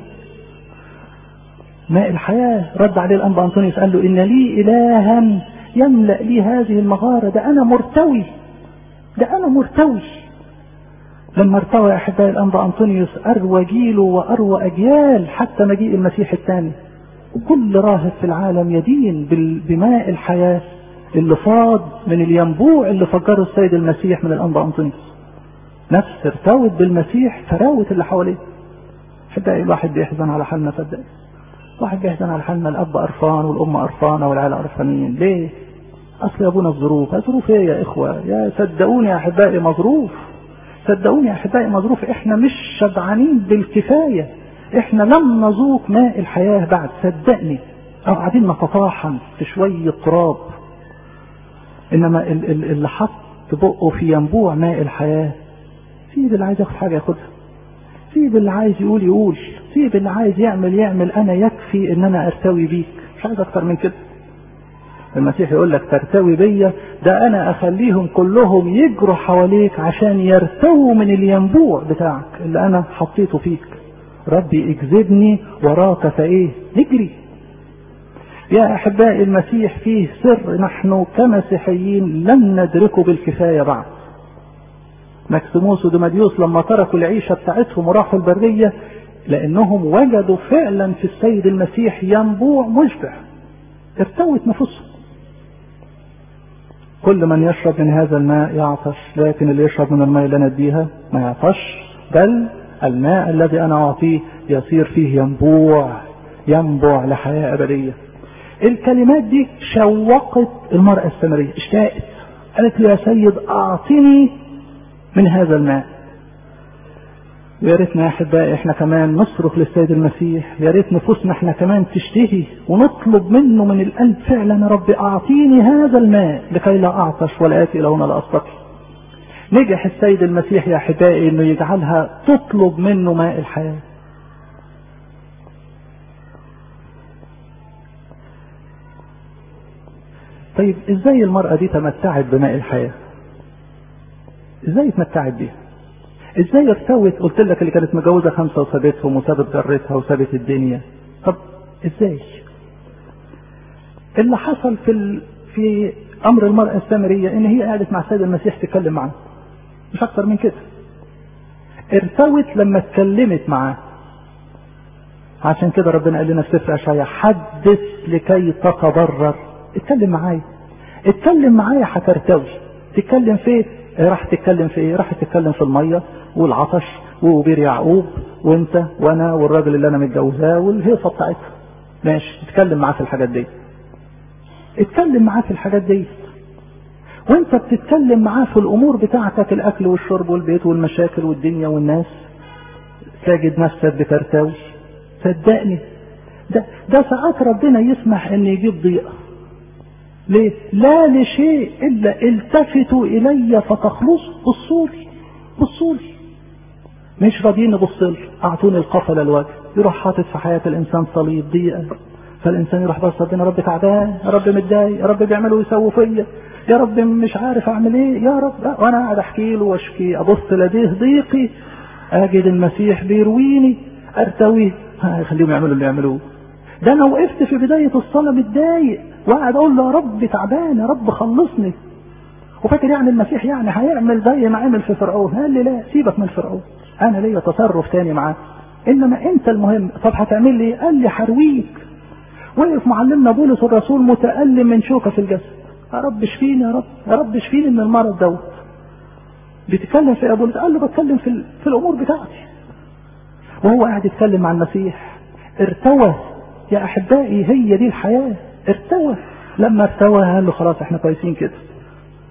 ماء الحياة رد عليه الأنبا أنطونيوس قال له إن لي إلها يملأ لي هذه المغارة، ده أنا مرتوي، ده أنا مرتوي. لما ارتوى أحبائي الأنبا أنطونيوس أروى جيله وأروى أجيال حتى مجيء المسيح الثاني. كل راهب في العالم يدين بماء الحياة اللي فاض من الينبوع اللي فجره السيد المسيح من الأنبا أنطونيوس. نفس ارتوت بالمسيح فراوت اللي حواليه. أحبائي الواحد بيحزن على حالنا، صدق واحد بيحزن على حالنا، الأب قرفان والأم قرفانة والعيلة قرفانين. ليه؟ أصل يا أبونا الظروف. الظروف إيه يا إخوة؟ يا صدقوني يا أحبائي مظروف، صدقوني يا أحبائي مظروف. إحنا مش شبعانين بالكفاية، إحنا لم نذوق ماء الحياة بعد، صدقني. أو قاعدين نتطاحن في شوية تراب، إنما اللي حط بقه في ينبوع ماء الحياة، سيب اللي عايز ياخد حاجة ياخدها، سيب اللي عايز يقول يقول، سيب اللي عايز يعمل. أنا يكفي إن أنا أرتوي بيك، مش عايز أكتر من كده. المسيح يقول لك ترتوي بيا، ده أنا أخليهم كلهم يجروا حواليك عشان يرتووا من الينبوع بتاعك اللي أنا حطيته فيك. ربي اجذبني وراك فإيه؟ نجري. يا أحبائي المسيح فيه سر نحن كمسيحيين لم ندركه بالكفاية بعد. مكسيموس وديماديوس لما تركوا العيشة بتاعتهم وراحوا البرية لأنهم وجدوا فعلا في السيد المسيح ينبوع مشبع، ارتوت نفسهم. كل من يشرب من هذا الماء يعطش، لكن اللي يشرب من الماء اللي أنا أديها ما يعطش، بل الماء الذي أنا أعطيه يصير فيه ينبوع لحياة أبدية. الكلمات دي شوقت المرأة السامرية، اشتاقت، قالت له يا سيد أعطني من هذا الماء. ويا ريتنا يا أحبائي احنا كمان نصرخ للسيد المسيح، يا ريت نفوسنا احنا كمان تشتهي ونطلب منه من القلب فعلا يا رب أعطيني هذا الماء لكي لا أعطش ولا آتي إلى هنا لا أستطيع. نجح السيد المسيح يا أحبائي إنه يجعلها تطلب منه ماء الحياة. طيب ازاي المرأة دي تمتعت بماء الحياة؟ ازاي تمتعت بيها؟ ازاي ارتوت؟ قلت لك اللي كانت متجوزة 5 وسابتهم وسابت جرتها وسابت الدنيا. طب ازاي؟ اللي حصل في امر المرأة السامرية ان هي قعدت مع السيد المسيح تتكلم معاه، مش اكتر من كده. ارتوت لما اتكلمت معاه. عشان كده ربنا قال لنا في سفر اشعياء حدث لكي تتضرر. اتكلم معايا هترتوي. تتكلم في ايه؟ راح تتكلم في ايه؟ راح تتكلم في الميه والعطش وبير يعقوب وانت وانا والراجل اللي انا متجوزاه والهيصه بتاعتها. ماشي، اتكلم معاه في الحاجات دي، اتكلم معاه في الحاجات دي. وانت بتتكلم معاه في الامور بتاعتك، الاكل والشرب والبيت والمشاكل والدنيا والناس، تجد نفسك بترتوي. صدقني ده ساعات ربنا يسمح ان يجيب ضيقه. ليه؟ لا لشيء الا التفتوا الي فتخلصوا. بصولي مش راضيين نبصلي، اعطوني القفل الوجه. يروح حاطط في حياه الانسان صليب ضيقه، فالانسان يروح بص ربنا، رب تعبان، يا رب متضايق، يا رب بيعملوا ويسووا فيا، يا رب مش عارف اعمل ايه، يا رب. وانا قاعد احكي له واشكي، ابص لديه ضيقي، اجد المسيح بيرويني، ارتوي. خليهم يعملوا اللي يعملوه. ده انا وقفت في بدايه الصلاه متضايق وقاعد اقول له يا رب تعبان، يا رب خلصني، وفاكر يعني المسيح يعني هيعمل زي ما عمل في فرعون. قال لي لا، سيبك من فرعون، انا ليا تصرف تاني معاه، انما انت المهم. طب هتعمل لي؟ قال لي حرويك. وقف معلمنا بولس الرسول متألم من شوكة في الجسد، يا رب اشفيني، يا رب اشفيني من المرض دوت. بيتكلم في بولس، قال له بتكلم في الامور بتاعتي، وهو قاعد يتكلم مع المسيح. ارتوى يا احبائي، هي دي الحياة. ارتوى. لما ارتوى قال له خلاص احنا كويسين كده.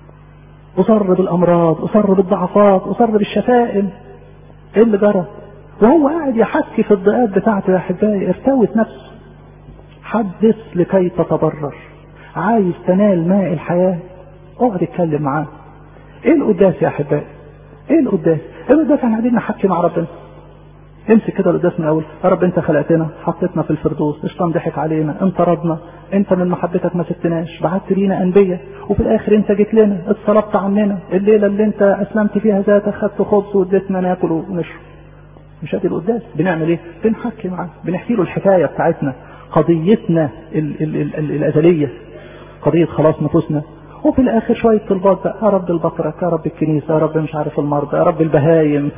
اصر بالامراض، اصر بالضعفات، اصر بالشتائم. ايه اللي جرى؟ وهو قاعد يحكي في الضيقات بتاعته يا احبائي ارتوت نفسه. حدث لكي تتبرر. عايز تنال ماء الحياة اقعد اتكلم معاه. ايه القداس يا احبائي؟ ايه القداس؟ القداس احنا قاعدين نحكي مع ربنا. امسك كده القداس من اول. يا رب انت خلقتنا، حطيتنا في الفردوس، الشيطان ضحك علينا، انطردنا، انت من محبتك ما سبتناش، بعت لينا انبياء، وفي الاخر انت جيت لنا، اتصلبت عننا، الليله اللي انت اسلمت فيها ذاتك خدت خبز واديتنا ناكل ونشرب. مش ادي القداس. بنعمل ايه؟ بنحكي معاه، بنحكي له الحكايه بتاعتنا، قضيتنا الازليه، قضيه خلاص نفوسنا. وفي الاخر شويه طلبات بقى، يا رب البطرك، يا رب الكنيسه، يا رب مش عارف المرضى، يا رب البهايم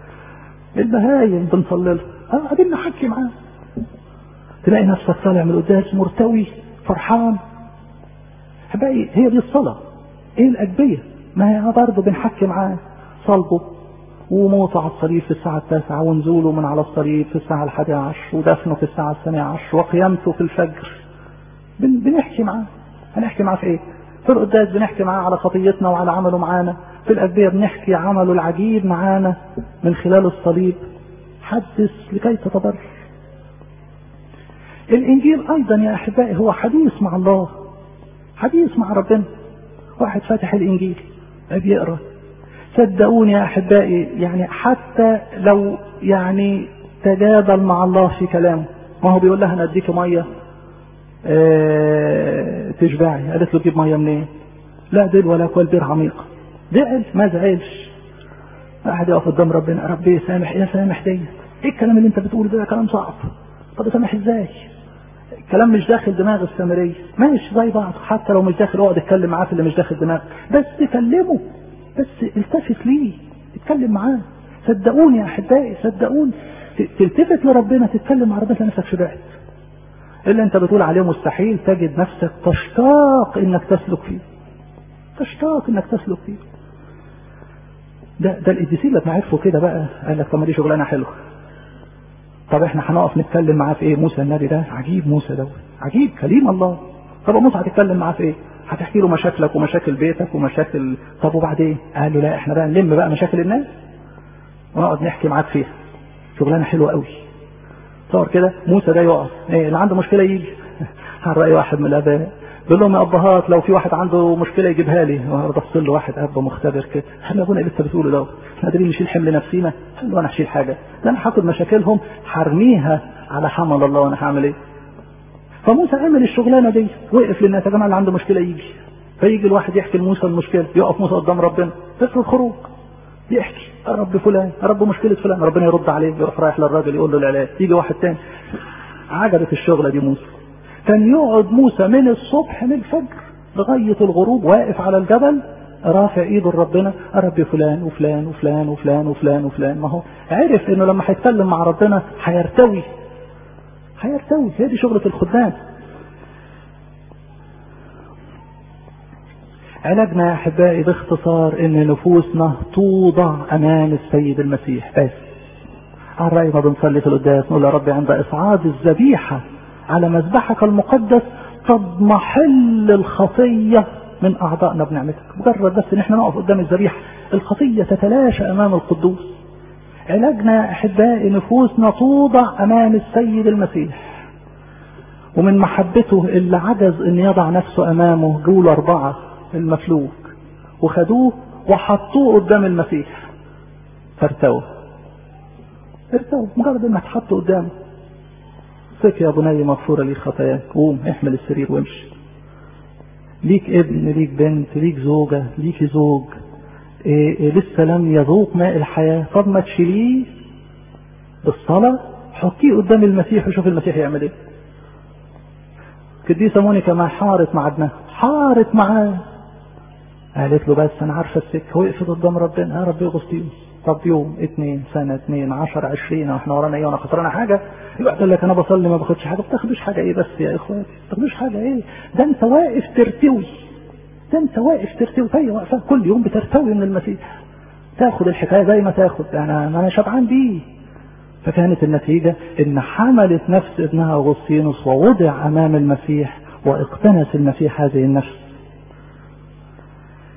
بنصلي له. قاعدين نحكي معاه. تلاقي نفسك طالع من القداس مرتوي فرحان. حبايبي هي دي الصلاه. ايه الاجبيه؟ ما هي برضه بنحكي معاه. صلبه وموته على الصليب في الساعه 9، ونزوله من على الصليب في الساعه 11، ودفنه في الساعه 12، وقيامته في الفجر. بنحكي معاه. هنحكي معاه في ايه؟ في القداس بنحكي معاه على خطيتنا وعلى عمله معانا. في الأجبية بنحكي عمله العجيب معانا من خلال الصليب. حدث لكي تتبرر. الإنجيل أيضا يا أحبائي هو حديث مع الله، حديث مع ربنا. واحد فاتح الإنجيل بيقرأ، صدقوني يا أحبائي يعني حتى لو يعني تجادل مع الله في كلامه، ما هو بيقول لها أنا أديك مية تشبعي، قالت له تجيب مية منين؟ لا دل ولا كل بير عميقة. زعل ما زعلش. واحد يقف قدام ربنا، ربي سامح، يا سامح ديت ايه الكلام اللي انت بتقوله ده؟ كلام صعب. طب سامح ازاي؟ الكلام مش داخل دماغ السامرية. ماشي زي بعض، حتى لو مش داخل اقعد اتكلم معاه في اللي مش داخل دماغ، بس تكلمه، بس التفت ليه، اتكلم معاه. صدقوني يا احبائي، صدقوني تلتفت لربنا، تتكلم مع ربنا نفسك شبعت. اللي انت بتقول عليه مستحيل تجد نفسك تشتاق انك تسلك فيه، تشتاق انك تسلك فيه. ده القديسين لما عرفوا كده بقى قال لك طب ما دي شغلانه حلوه. طب احنا هنقف نتكلم معاه في ايه؟ موسى النبي ده عجيب، موسى ده عجيب كليم الله. طب موسى هتتكلم معاه في ايه؟ هتحكي له مشاكلك ومشاكل بيتك ومشاكل. طب وبعدين؟ قال له لا احنا بقى نلم بقى مشاكل الناس ونقعد نحكي معاك فيها. شغلانه حلوه قوي. تصور كده موسى ده يقف ايه اللي عنده مشكله يجي على راي واحد من الاباء بيقول لهم يا ابهات لو في واحد عنده مشكله يجيبها لي. بص له واحد اب مختبر كده، احنا ابونا لسه بتقوله ده احنا قادرين نشيل حمل نفسينا؟ قال له انا هشيل حاجه؟ ده انا هاخد مشاكلهم هرميها على حمل الله وانا هعمل ايه؟ فموسى عمل الشغلانه دي، وقف للناس يا جماعه اللي عنده مشكله يجي. فيجي الواحد يحكي لموسى المشكله، يقف موسى قدام ربنا سفر الخروج يحكي يا رب فلان، يا رب مشكله فلان، ربنا يرد عليه، يروح رايح للراجل يقول له العلاج. يجي واحد تاني. عجبت الشغله دي موسى. كان يقعد موسى من الصبح من الفجر لغايه الغروب واقف على الجبل رافع ايده لربنا، يا رب فلان وفلان وفلان وفلان وفلان وفلان. ما هو عرف انه لما هيتكلم مع ربنا هيرتوي، هيرتوي. هي دي شغله الخدام. علاجنا يا احبائي باختصار ان نفوسنا توضع امام السيد المسيح. بس على رأي ما بنصلي في القداس نقول يا رب عند اصعاد الذبيحه على مذبحك المقدس تضمحل الخطيه من اعضائنا بنعمتك. مجرد بس ان احنا نقف قدام الذبيحه الخطيه تتلاشى امام القدوس. علاجنا يا احبائي نفوسنا توضع امام السيد المسيح، ومن محبته اللي عجز ان يضع نفسه امامه جول 4 المفلوك وخدوه وحطوه قدام المسيح فارتوى. ارتوى مجرد انك تحطه قدامه. سك يا بني مغفوره لي خطاياك، قوم احمل السرير وامشي. ليك ابن، ليك بنت، ليك زوجه، ليك زوج لسه لم يذوق ماء الحياه، طب ما تشيليه بالصلاه، حطيه قدام المسيح وشوف المسيح يعمل ايه. قديسه مونيكا ما حارت مع ابنها، حارت معاه، قالت له بس انا عارفه السكه. وقفت قدام ربنا، يا رب اغسطينوس. طب يوم 2 سنه 2 10 20 واحنا ورانا ايه وانا خسرانه حاجه؟ يبقى قال لك انا بصلي ما باخدش حاجه. ما بتاخدوش حاجه ايه بس يا اخواتي؟ ما بتاخدوش حاجه ايه؟ ده انت واقف ترتوي، ده انت واقف ترتوي. هي واقفه كل يوم بترتوي من المسيح. تاخد الحكايه زي ما تاخد، انا شبعان بيه. فكانت النتيجه ان حملت نفس ابنها اغسطينوس ووضع امام المسيح واقتنس المسيح هذه النفس.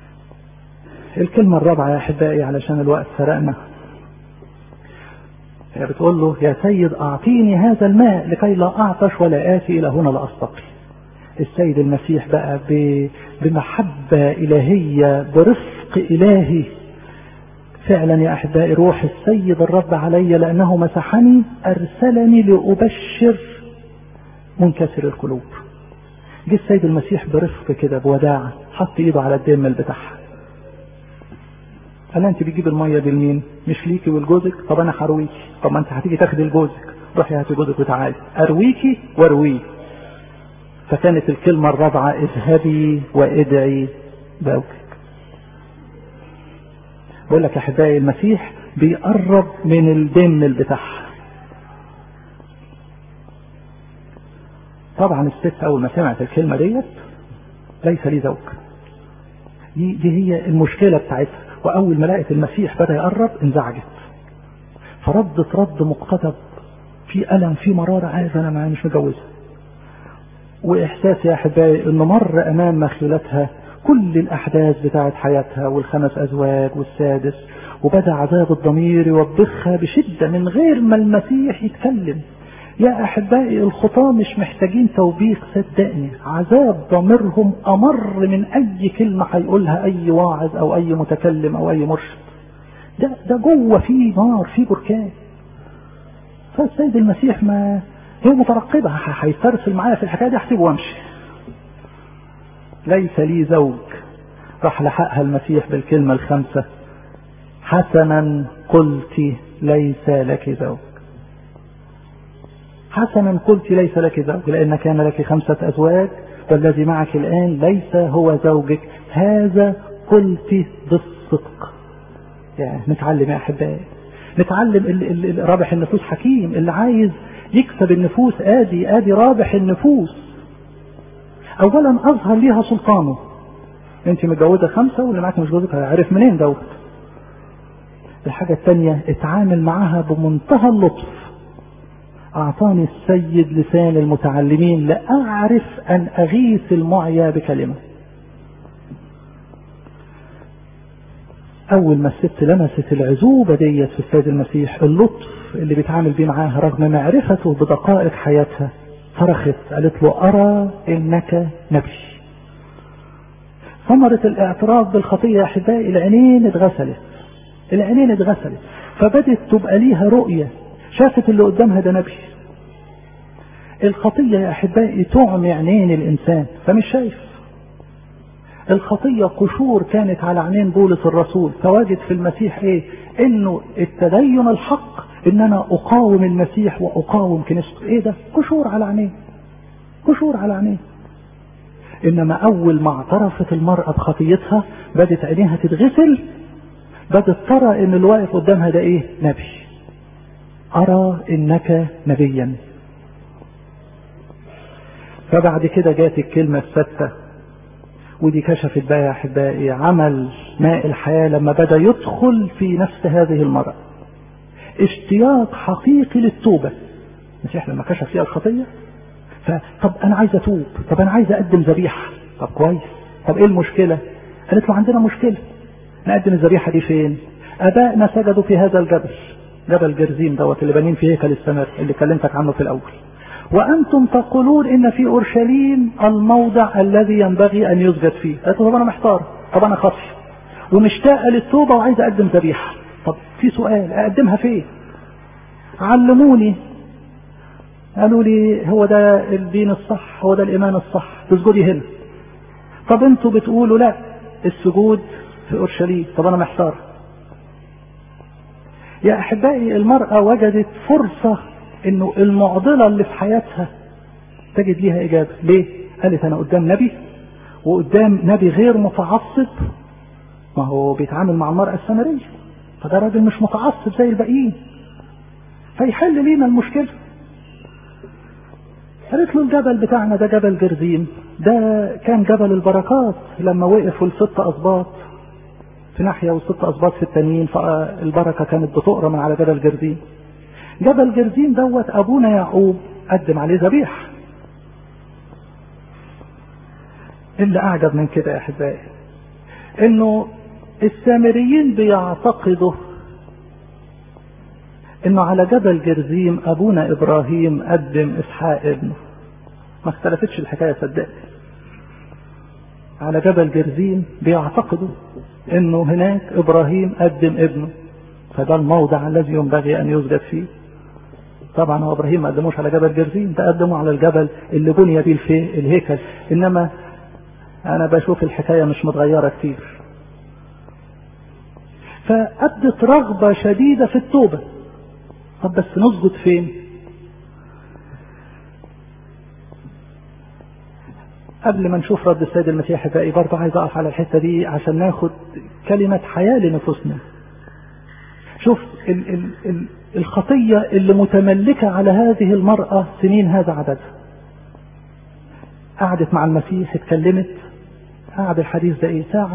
الكلمة الرابعة يا أحبائي علشان الوقت سرقنا. هي بتقول له يا سيد أعطيني هذا الماء لكي لا أعطش ولا آتي إلى هنا لأستقي. السيد المسيح بقى بمحبة إلهية برفق إلهي. فعلا يا أحبائي روح السيد الرب علي لأنه مسحني أرسلني لأبشر منكسر القلوب. جه السيد المسيح برفق كده بوداعة حط إيده على الدم بتاعها. قال أنت بتجيب المية دي لمين؟ مش ليكي ولجوزك؟ طب أنا هرويكي. طب ما أنت هتيجي تاخدي لجوزك، روحي هاتي جوزك وتعالي أرويكي وارويه. فكانت الكلمة الرابعة اذهبي وادعي زوجك. بقول لك يا أحبائي المسيح بيقرب من الدم بتاعها. طبعا الست أول ما سمعت الكلمة ديت ليس لي زوج، دي هي المشكلة بتاعتها. وأول ما لقت المسيح بدأ يقرب انزعجت، فردت رد مقتضب في ألم في مرارة، عارف أنا مش متجوزة. وإحساس يا أحبائي إنه مر أمام مخيلتها كل الأحداث بتاعت حياتها والخمس أزواج والسادس، وبدأ عذاب الضمير يوبخها بشدة من غير ما المسيح يتكلم. يا أحبائي الخطاة مش محتاجين توبيخ، صدقني عذاب ضميرهم أمر من أي كلمة هيقولها أي واعظ أو أي متكلم أو أي مرشد. ده جوه فيه نار فيه بركان. فالسيد المسيح ما هي مترقبة هيسترسل معايا في الحكاية دي احسبه وامشي. ليس لي زوج. راح لحقها المسيح بالكلمة الخامسة حسنا قلت ليس لك زوج. حسنا قلت ليس لك زوج، لأن كان لك 5 أزواج والذي معك الآن ليس هو زوجك، هذا قلت بالصدق. يعني نتعلم يا أحبائي، نتعلم. اللي رابح النفوس حكيم، اللي عايز يكسب النفوس ادي رابح النفوس. اولا اظهر ليها سلطانه. انت متجوزه 5 واللي معاك مش جوزك، هيعرف منين دوت؟ الحاجه الثانيه اتعامل معها بمنتهى اللطف. اعطاني السيد لسان المتعلمين لاعرف ان اغيث المعيا بكلمه. اول ما الست لمست العزوبه ديت في السيد المسيح، اللطف اللي بيتعامل بيه معاها رغم معرفته بدقائق حياتها، صرخت قالت له ارى انك نبي. ثمرة الاعتراف بالخطية يا احبائي العينين اتغسلت، فبدت تبقى ليها رؤية، شافت اللي قدامها ده نبي. الخطية يا احبائي تعمي عينين الانسان فمش شايف. الخطية قشور كانت على عينين بولس الرسول، فواجد في المسيح ايه؟ انه التدين الحق ان انا اقاوم المسيح واقاوم كنيسته. ايه ده؟ قشور على عينيه. انما اول ما اعترفت المرأة بخطيتها بدت عينيها تتغسل، بدت ترى ان اللي واقف قدامها ده ايه؟ نبي. ارى انك نبيا. فبعد كده جات الكلمة السادسة، ودي كشفت بقى يا احبائي عمل ماء الحياة لما بدأ يدخل في نفس هذه المرأة. اشتياق حقيقي للتوبة. المسيح لما كشف فيها الخطية، طب انا عايز اتوب، طب انا عايز اقدم ذبيحة. طب كويس، طب ايه المشكلة؟ قالت له عندنا مشكلة، نقدم الذبيحة دي فين؟ ابائنا سجدوا في هذا الجبل، جبل جرزيم دوت اللي بنين فيه هيكل السماء اللي كلمتك عنه في الاول، وانتم تقولون ان في اورشليم الموضع الذي ينبغي ان يسجد فيه. قالت له طب انا محتار، طب انا خاطي ومشتاقه للتوبه وعايز اقدم ذبيحه. طب في سؤال، اقدمها فين؟ علموني. قالوا لي هو ده الدين الصح، هو ده الايمان الصح، تسجدي هنا. طب انتوا بتقولوا لا السجود في اورشليم. طب انا محتار. يا احبائي المرأة وجدت فرصة انه المعضلة اللي في حياتها تجد ليها اجابة. ليه؟ قالت انا قدام نبي، وقدام نبي غير متعصب. ما هو بيتعامل مع المرأة السامرية، فده راجل مش متعصب زي الباقيين، فيحل لينا المشكلة. قالت له الجبل بتاعنا ده جبل جرزيم، ده كان جبل البركات لما وقفوا ال6 أسباط في ناحية و6 أسباط في التانيين، فالبركة كانت بتقرى من على جبل جرزيم. جبل جرزيم دوت أبونا يعقوب قدم عليه ذبيحة. اللي أعجب من كده يا أحبائي إنه السامريين بيعتقدوا انه على جبل جرزيم ابونا ابراهيم قدم اسحاق ابنه. ما اختلفتش الحكاية صدقني. على جبل جرزيم بيعتقدوا انه هناك ابراهيم قدم ابنه، فده الموضع الذي ينبغي ان يسجد فيه. طبعا هو ابراهيم ما قدموش على جبل جرزيم، ده قدموا على الجبل اللي بني بيه الهيكل. انما انا بشوف الحكاية مش متغيرة كتير. فأبدت رغبة شديدة في التوبة. طب بس نسجد فين؟ قبل ما نشوف رد السيد المسيح بقى برضه عايز اقف على الحتة دي عشان ناخد كلمة حياة لنفوسنا. شوف الخطية اللي متملكة على هذه المرأة سنين هذا عددها. قعدت مع المسيح، اتكلمت، قعد الحديث ده ايه؟ ساعة.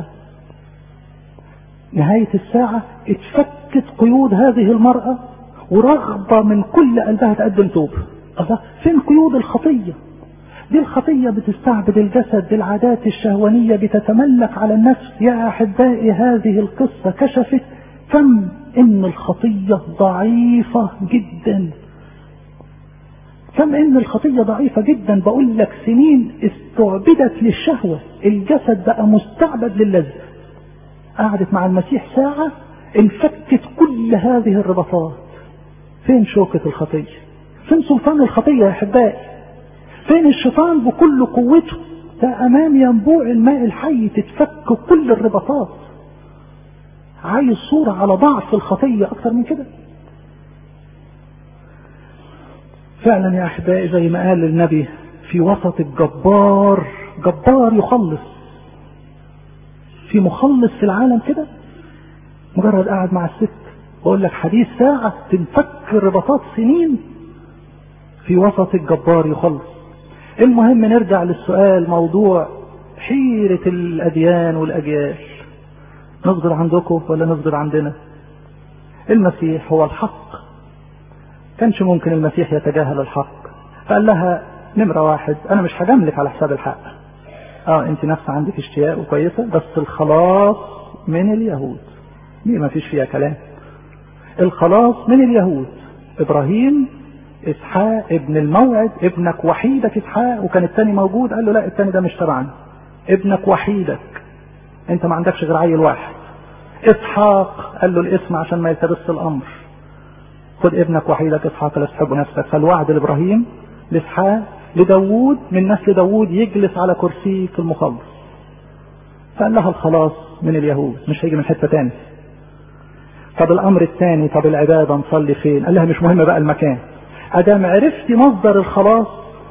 نهاية الساعة اتفكت قيود هذه المرأة ورغبة من كل قلبها تقدم توبة. الله، فين قيود الخطية؟ دي الخطية بتستعبد الجسد، دي العادات الشهوانية بتتملك على النفس. يا أحبائي هذه القصة كشفت كم إن الخطية ضعيفة جدا، كم إن الخطية ضعيفة جدا. بقول لك سنين استعبدت للشهوة، الجسد بقى مستعبد للذة. قعدت مع المسيح ساعة، انفكت كل هذه الرباطات. فين شوكة الخطية؟ فين سلطان الخطية يا أحبائي؟ فين الشيطان بكل قوته؟ ده أمام ينبوع الماء الحي تتفك كل الرباطات. عايز صورة على ضعف الخطية أكتر من كده؟ فعلا يا أحبائي زي ما قال النبي، في وسط الجبار جبار يخلص. في مخلص في العالم كده؟ مجرد قاعد مع الست بقول لك حديث ساعة تنفك الرباطات سنين. في وسط الجبار يخلص. المهم نرجع للسؤال، موضوع حيرة الأديان والأجيال. نصدر عندكم ولا نصدر عندنا؟ المسيح هو الحق، كانش ممكن المسيح يتجاهل الحق. فقال لها نمرة واحد، أنا مش هجاملك على حساب الحق. أنت نفس عندك اشتياق وكويسة، بس الخلاص من اليهود. دي ما فيش فيها كلام. الخلاص من اليهود. إبراهيم، إسحاق ابن الموعد، ابنك وحيدك إسحاق، وكان التاني موجود. قال له لا، التاني ده مش تبعنا، ابنك وحيدك، انت ما عندكش غير عيل واحد. إسحاق قال له الاسم عشان ما يلتبس الأمر، خد ابنك وحيدك إسحاق لا تحب نفسك. فالوعد لإبراهيم، لإسحاق، لداوود، من نسل داوود يجلس على كرسي في المخلص. فقال لها الخلاص من اليهود، مش هيجي من حتة تاني. طب الأمر الثاني، طب العبادة نصلي فين؟ قال لها مش مهم بقى المكان، أدام عرفتي مصدر الخلاص،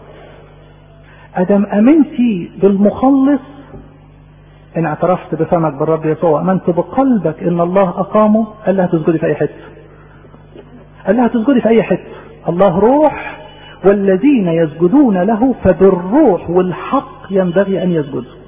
أدام أمنتي بالمخلص، إن اعترفت بفمك بالرب يسوع، أمنت بقلبك إن الله أقامه، قال لها تسجدي في أي حتة. قال لها تسجدي في أي حتة. الله روح، والذين يسجدون له فبالروح والحق ينبغي أن يسجدوا.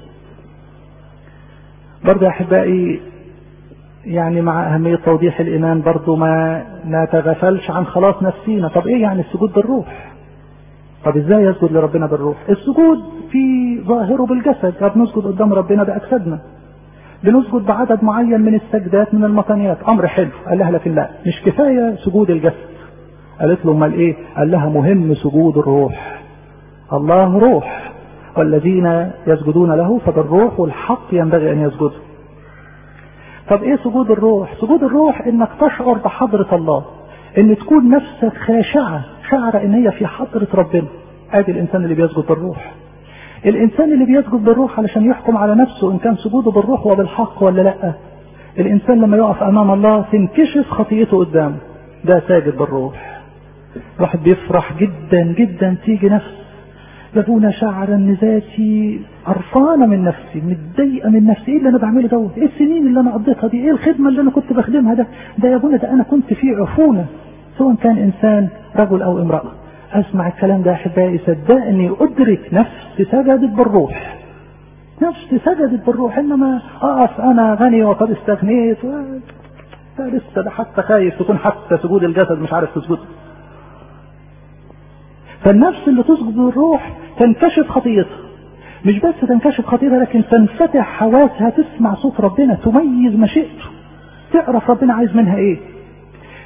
برضه يا أحبائي يعني مع أهمية توضيح الإيمان برضه ما نتغفلش عن خلاص نفسينا. طب إيه يعني السجود بالروح؟ طب إزاي يسجد لربنا بالروح؟ السجود في ظاهره بالجسد، طب نسجد قدام ربنا بأجسادنا، بنسجد بعدد معين من السجدات من المطنيات، أمر حلو. قال لها لكن لا، مش كفاية سجود الجسد. قالت له امال إيه؟ قال لها مهم سجود الروح. الله روح، والذين يسجدون له فبالروح والحق ينبغي أن يسجدوا. طب ايه سجود الروح؟ سجود الروح انك تشعر بحضرة الله، ان تكون نفسك خاشعة، شعر ان هي في حضرة ربنا. ادي الانسان اللي بيسجد بالروح. الانسان اللي بيسجد بالروح علشان يحكم على نفسه ان كان سجوده بالروح وبالحق ولا لا. الانسان لما يقف امام الله تنكشف خطيته قدامه، ده ساجد بالروح. الواحد بيفرح جدا جدا، تيجي نفس يبون شعرا ذاتي قرفانه من نفسي، متضايقه من نفسي، ايه اللي انا بعمله دوت؟ ايه السنين اللي انا قضيتها دي؟ ايه الخدمه اللي انا كنت بخدمها ده يا ابونا، ده انا كنت في عفونه، سواء كان انسان رجل او امراه. اسمع الكلام ده يا احبائي، صدقني ادرك نفس سجدت بالروح، نفس سجدت بالروح. انما اقف انا غني وقد استغنيت لسه ده حتى خايف تكون حتى سجود الجسد مش عارف تسجد. فالنفس اللي تسجد بالروح تنكشف خطيتها، مش بس تنكشف خطيتها لكن تنفتح حواسها، تسمع صوت ربنا، تميز مشيئته، تعرف ربنا عايز منها ايه.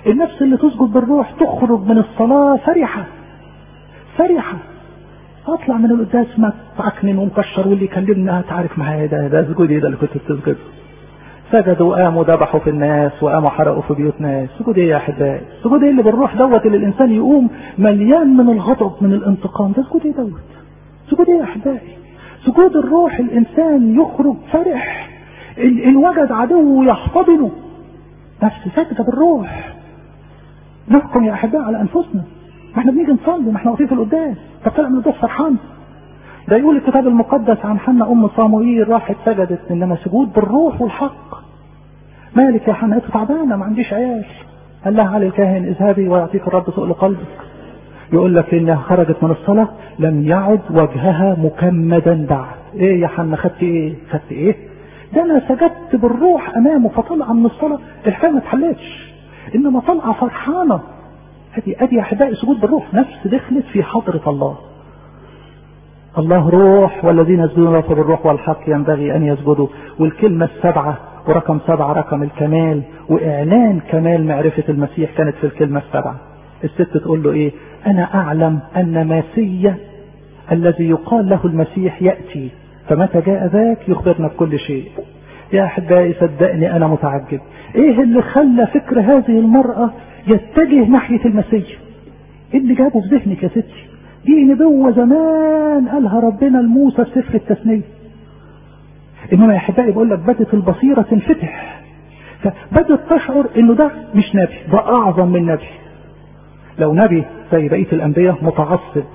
النفس اللي تسجد بالروح تخرج من الصلاة فرحة فرحة. اطلع من القداس متعكنن ومكشر، واللي يكلمني تعرف معايا ده سجود ايه ده اللي كنت بتسجد؟ سجدوا وقاموا ذبحوا في الناس وقاموا حرقوا في بيوت ناس. سجود ايه يا احبائي؟ سجود ايه اللي بالروح دوت اللي الانسان يقوم مليان من الغضب من الانتقام؟ ده سجود ايه دوت؟ سجود ايه يا احبائي؟ سجود الروح الانسان يخرج فرح، ان وجد عدو يحتضنه. نفس سجدة بالروح. نحكم يا احبائي على انفسنا. ما احنا بنيجي نصلي، ما احنا واقفين في القداس، طب طلع من القداس فرحان. ده يقول الكتاب المقدس عن حنا ام صاموئيل راحت سجدت، انما سجود بالروح والحق. مالك يا حنا؟ تعبانه ما عنديش عيال. قال لها علي الكاهن اذهبي ويعطيك الرب سؤل قلبك. يقول لك انها خرجت من الصلاه لم يعد وجهها مكمدا بعد. ايه يا حنا خدت ايه؟ خدت ايه؟ ده انا سجدت بالروح امامه فطلع من الصلاه الحكايه ما اتحلتش، انما طلع فرحانه. ادي يا احبائي سجود بالروح، نفس دخلت في حضره الله. الله روح والذين يسجدون له بالروح والحق ينبغي ان يسجدوا. والكلمه السبعه ورقم 7 رقم الكمال واعلان كمال معرفه المسيح كانت في الكلمه السبعه. الست تقول له ايه؟ انا اعلم ان ماسيا الذي يقال له المسيح ياتي، فمتى جاء ذاك يخبرنا بكل شيء. يا احبائي صدقني انا متعجب، ايه اللي خلى فكر هذه المراه يتجه ناحيه المسيح؟ ايه اللي جابه في ذهنك يا ستي؟ دي نبوه زمان قالها ربنا لموسى في سفر التثنيه. انما يا احبائي بقول لك بدت البصيره تنفتح، فبدت تشعر انه ده مش نبي، ده اعظم من نبي. لو نبي زي بقيه الانبياء متعصب،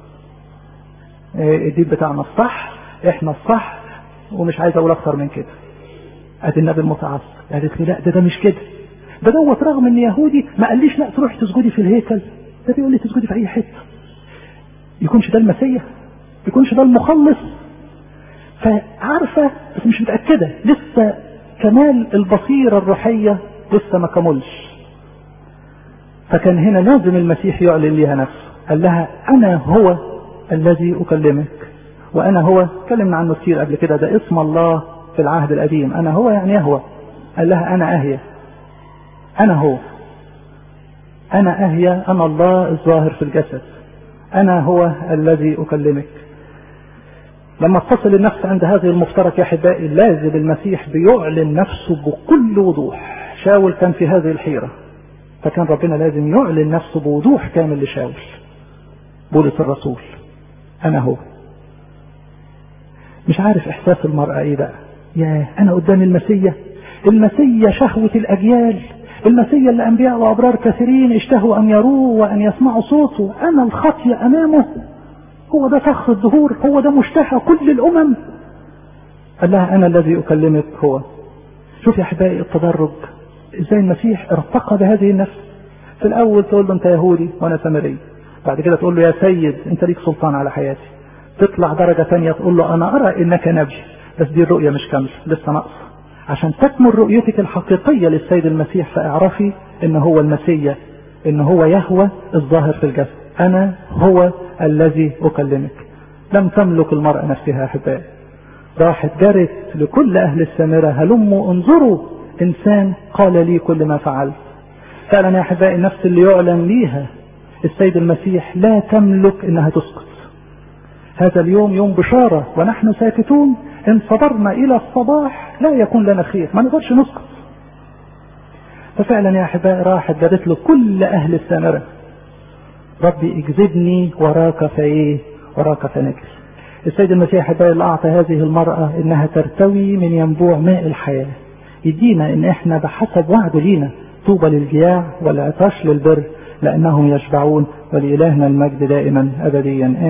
الدين بتاعنا الصح، احنا الصح، ومش عايز اقول اكتر من كده. ادي النبي المتعصب. قالت لي لا ده مش كده، ده دوت رغم ان يهودي ما قاليش لا تروح تسجدي في الهيكل، ده بيقول لي تسجدي في اي حته. يكونش ده المسيح؟ يكونش ده المخلص؟ فعارفه بس مش متاكده، لسه كمال البصيره الروحيه لسه ما كملش. فكان هنا لازم المسيح يعلن ليها نفسه. قال لها انا هو الذي اكلمك، وانا هو اتكلمنا عنه كتير قبل كده، ده اسم الله في العهد القديم. انا هو يعني يهوه. قال لها انا اهيا، انا هو، انا اهيا، انا الله الظاهر في الجسد، انا هو الذي اكلمك. لما تصل النفس عند هذه المفترق يا احبائي لازم المسيح بيعلن نفسه بكل وضوح. شاول كان في هذه الحيره، فكان ربنا لازم يعلن نفسه بوضوح كامل لشاول. بولس الرسول انا هو. مش عارف احساس المرأة ايه بقى؟ يا انا قدام المسيح، المسيح شهوة الاجيال، المسيح اللي انبياء وابرار كثيرين اشتهوا ان يروه وان يسمعوا صوته، انا الخطية امامه، هو ده فخر الظهور، هو ده مشتهى كل الامم. قال لها انا الذي اكلمك هو. شوف يا احبائي التدرج ازاي المسيح ارتقى بهذه النفس. في الاول تقول له انت يهودي وانا سامري، بعد كده تقول له يا سيد انت ليك سلطان على حياتي. تطلع درجة ثانية تقول له انا ارى انك نبي، بس دي الرؤية مش كاملة، لسه ناقصة. عشان تكمل رؤيتك الحقيقية للسيد المسيح فاعرفي ان هو المسيح، ان هو يهوى الظاهر في الجسد، انا هو الذي اكلمك. لم تملك المرأة نفسها احبائي، راحت جرت لكل اهل السامرة هلموا انظروا انسان قال لي كل ما فعلت. فعلا يا احبائي النفس اللي يعلن ليها السيد المسيح لا تملك انها تسكت. هذا اليوم يوم بشارة ونحن ساكتون، ان صبرنا الى الصباح لا يكون لنا خير، ما نقدرش نسكت. ففعلا يا احبائي راحت جابت له كل اهل السامرة، ربي اجذبني وراك فايه؟ وراك فنجري. السيد المسيح احبائي اللي اعطى هذه المرأة انها ترتوي من ينبوع ماء الحياة، يدينا ان احنا بحسب وعده لينا طوبى للجياع والعطاش للبر لانهم يشبعون، ولإلهنا المجد دائما ابديا.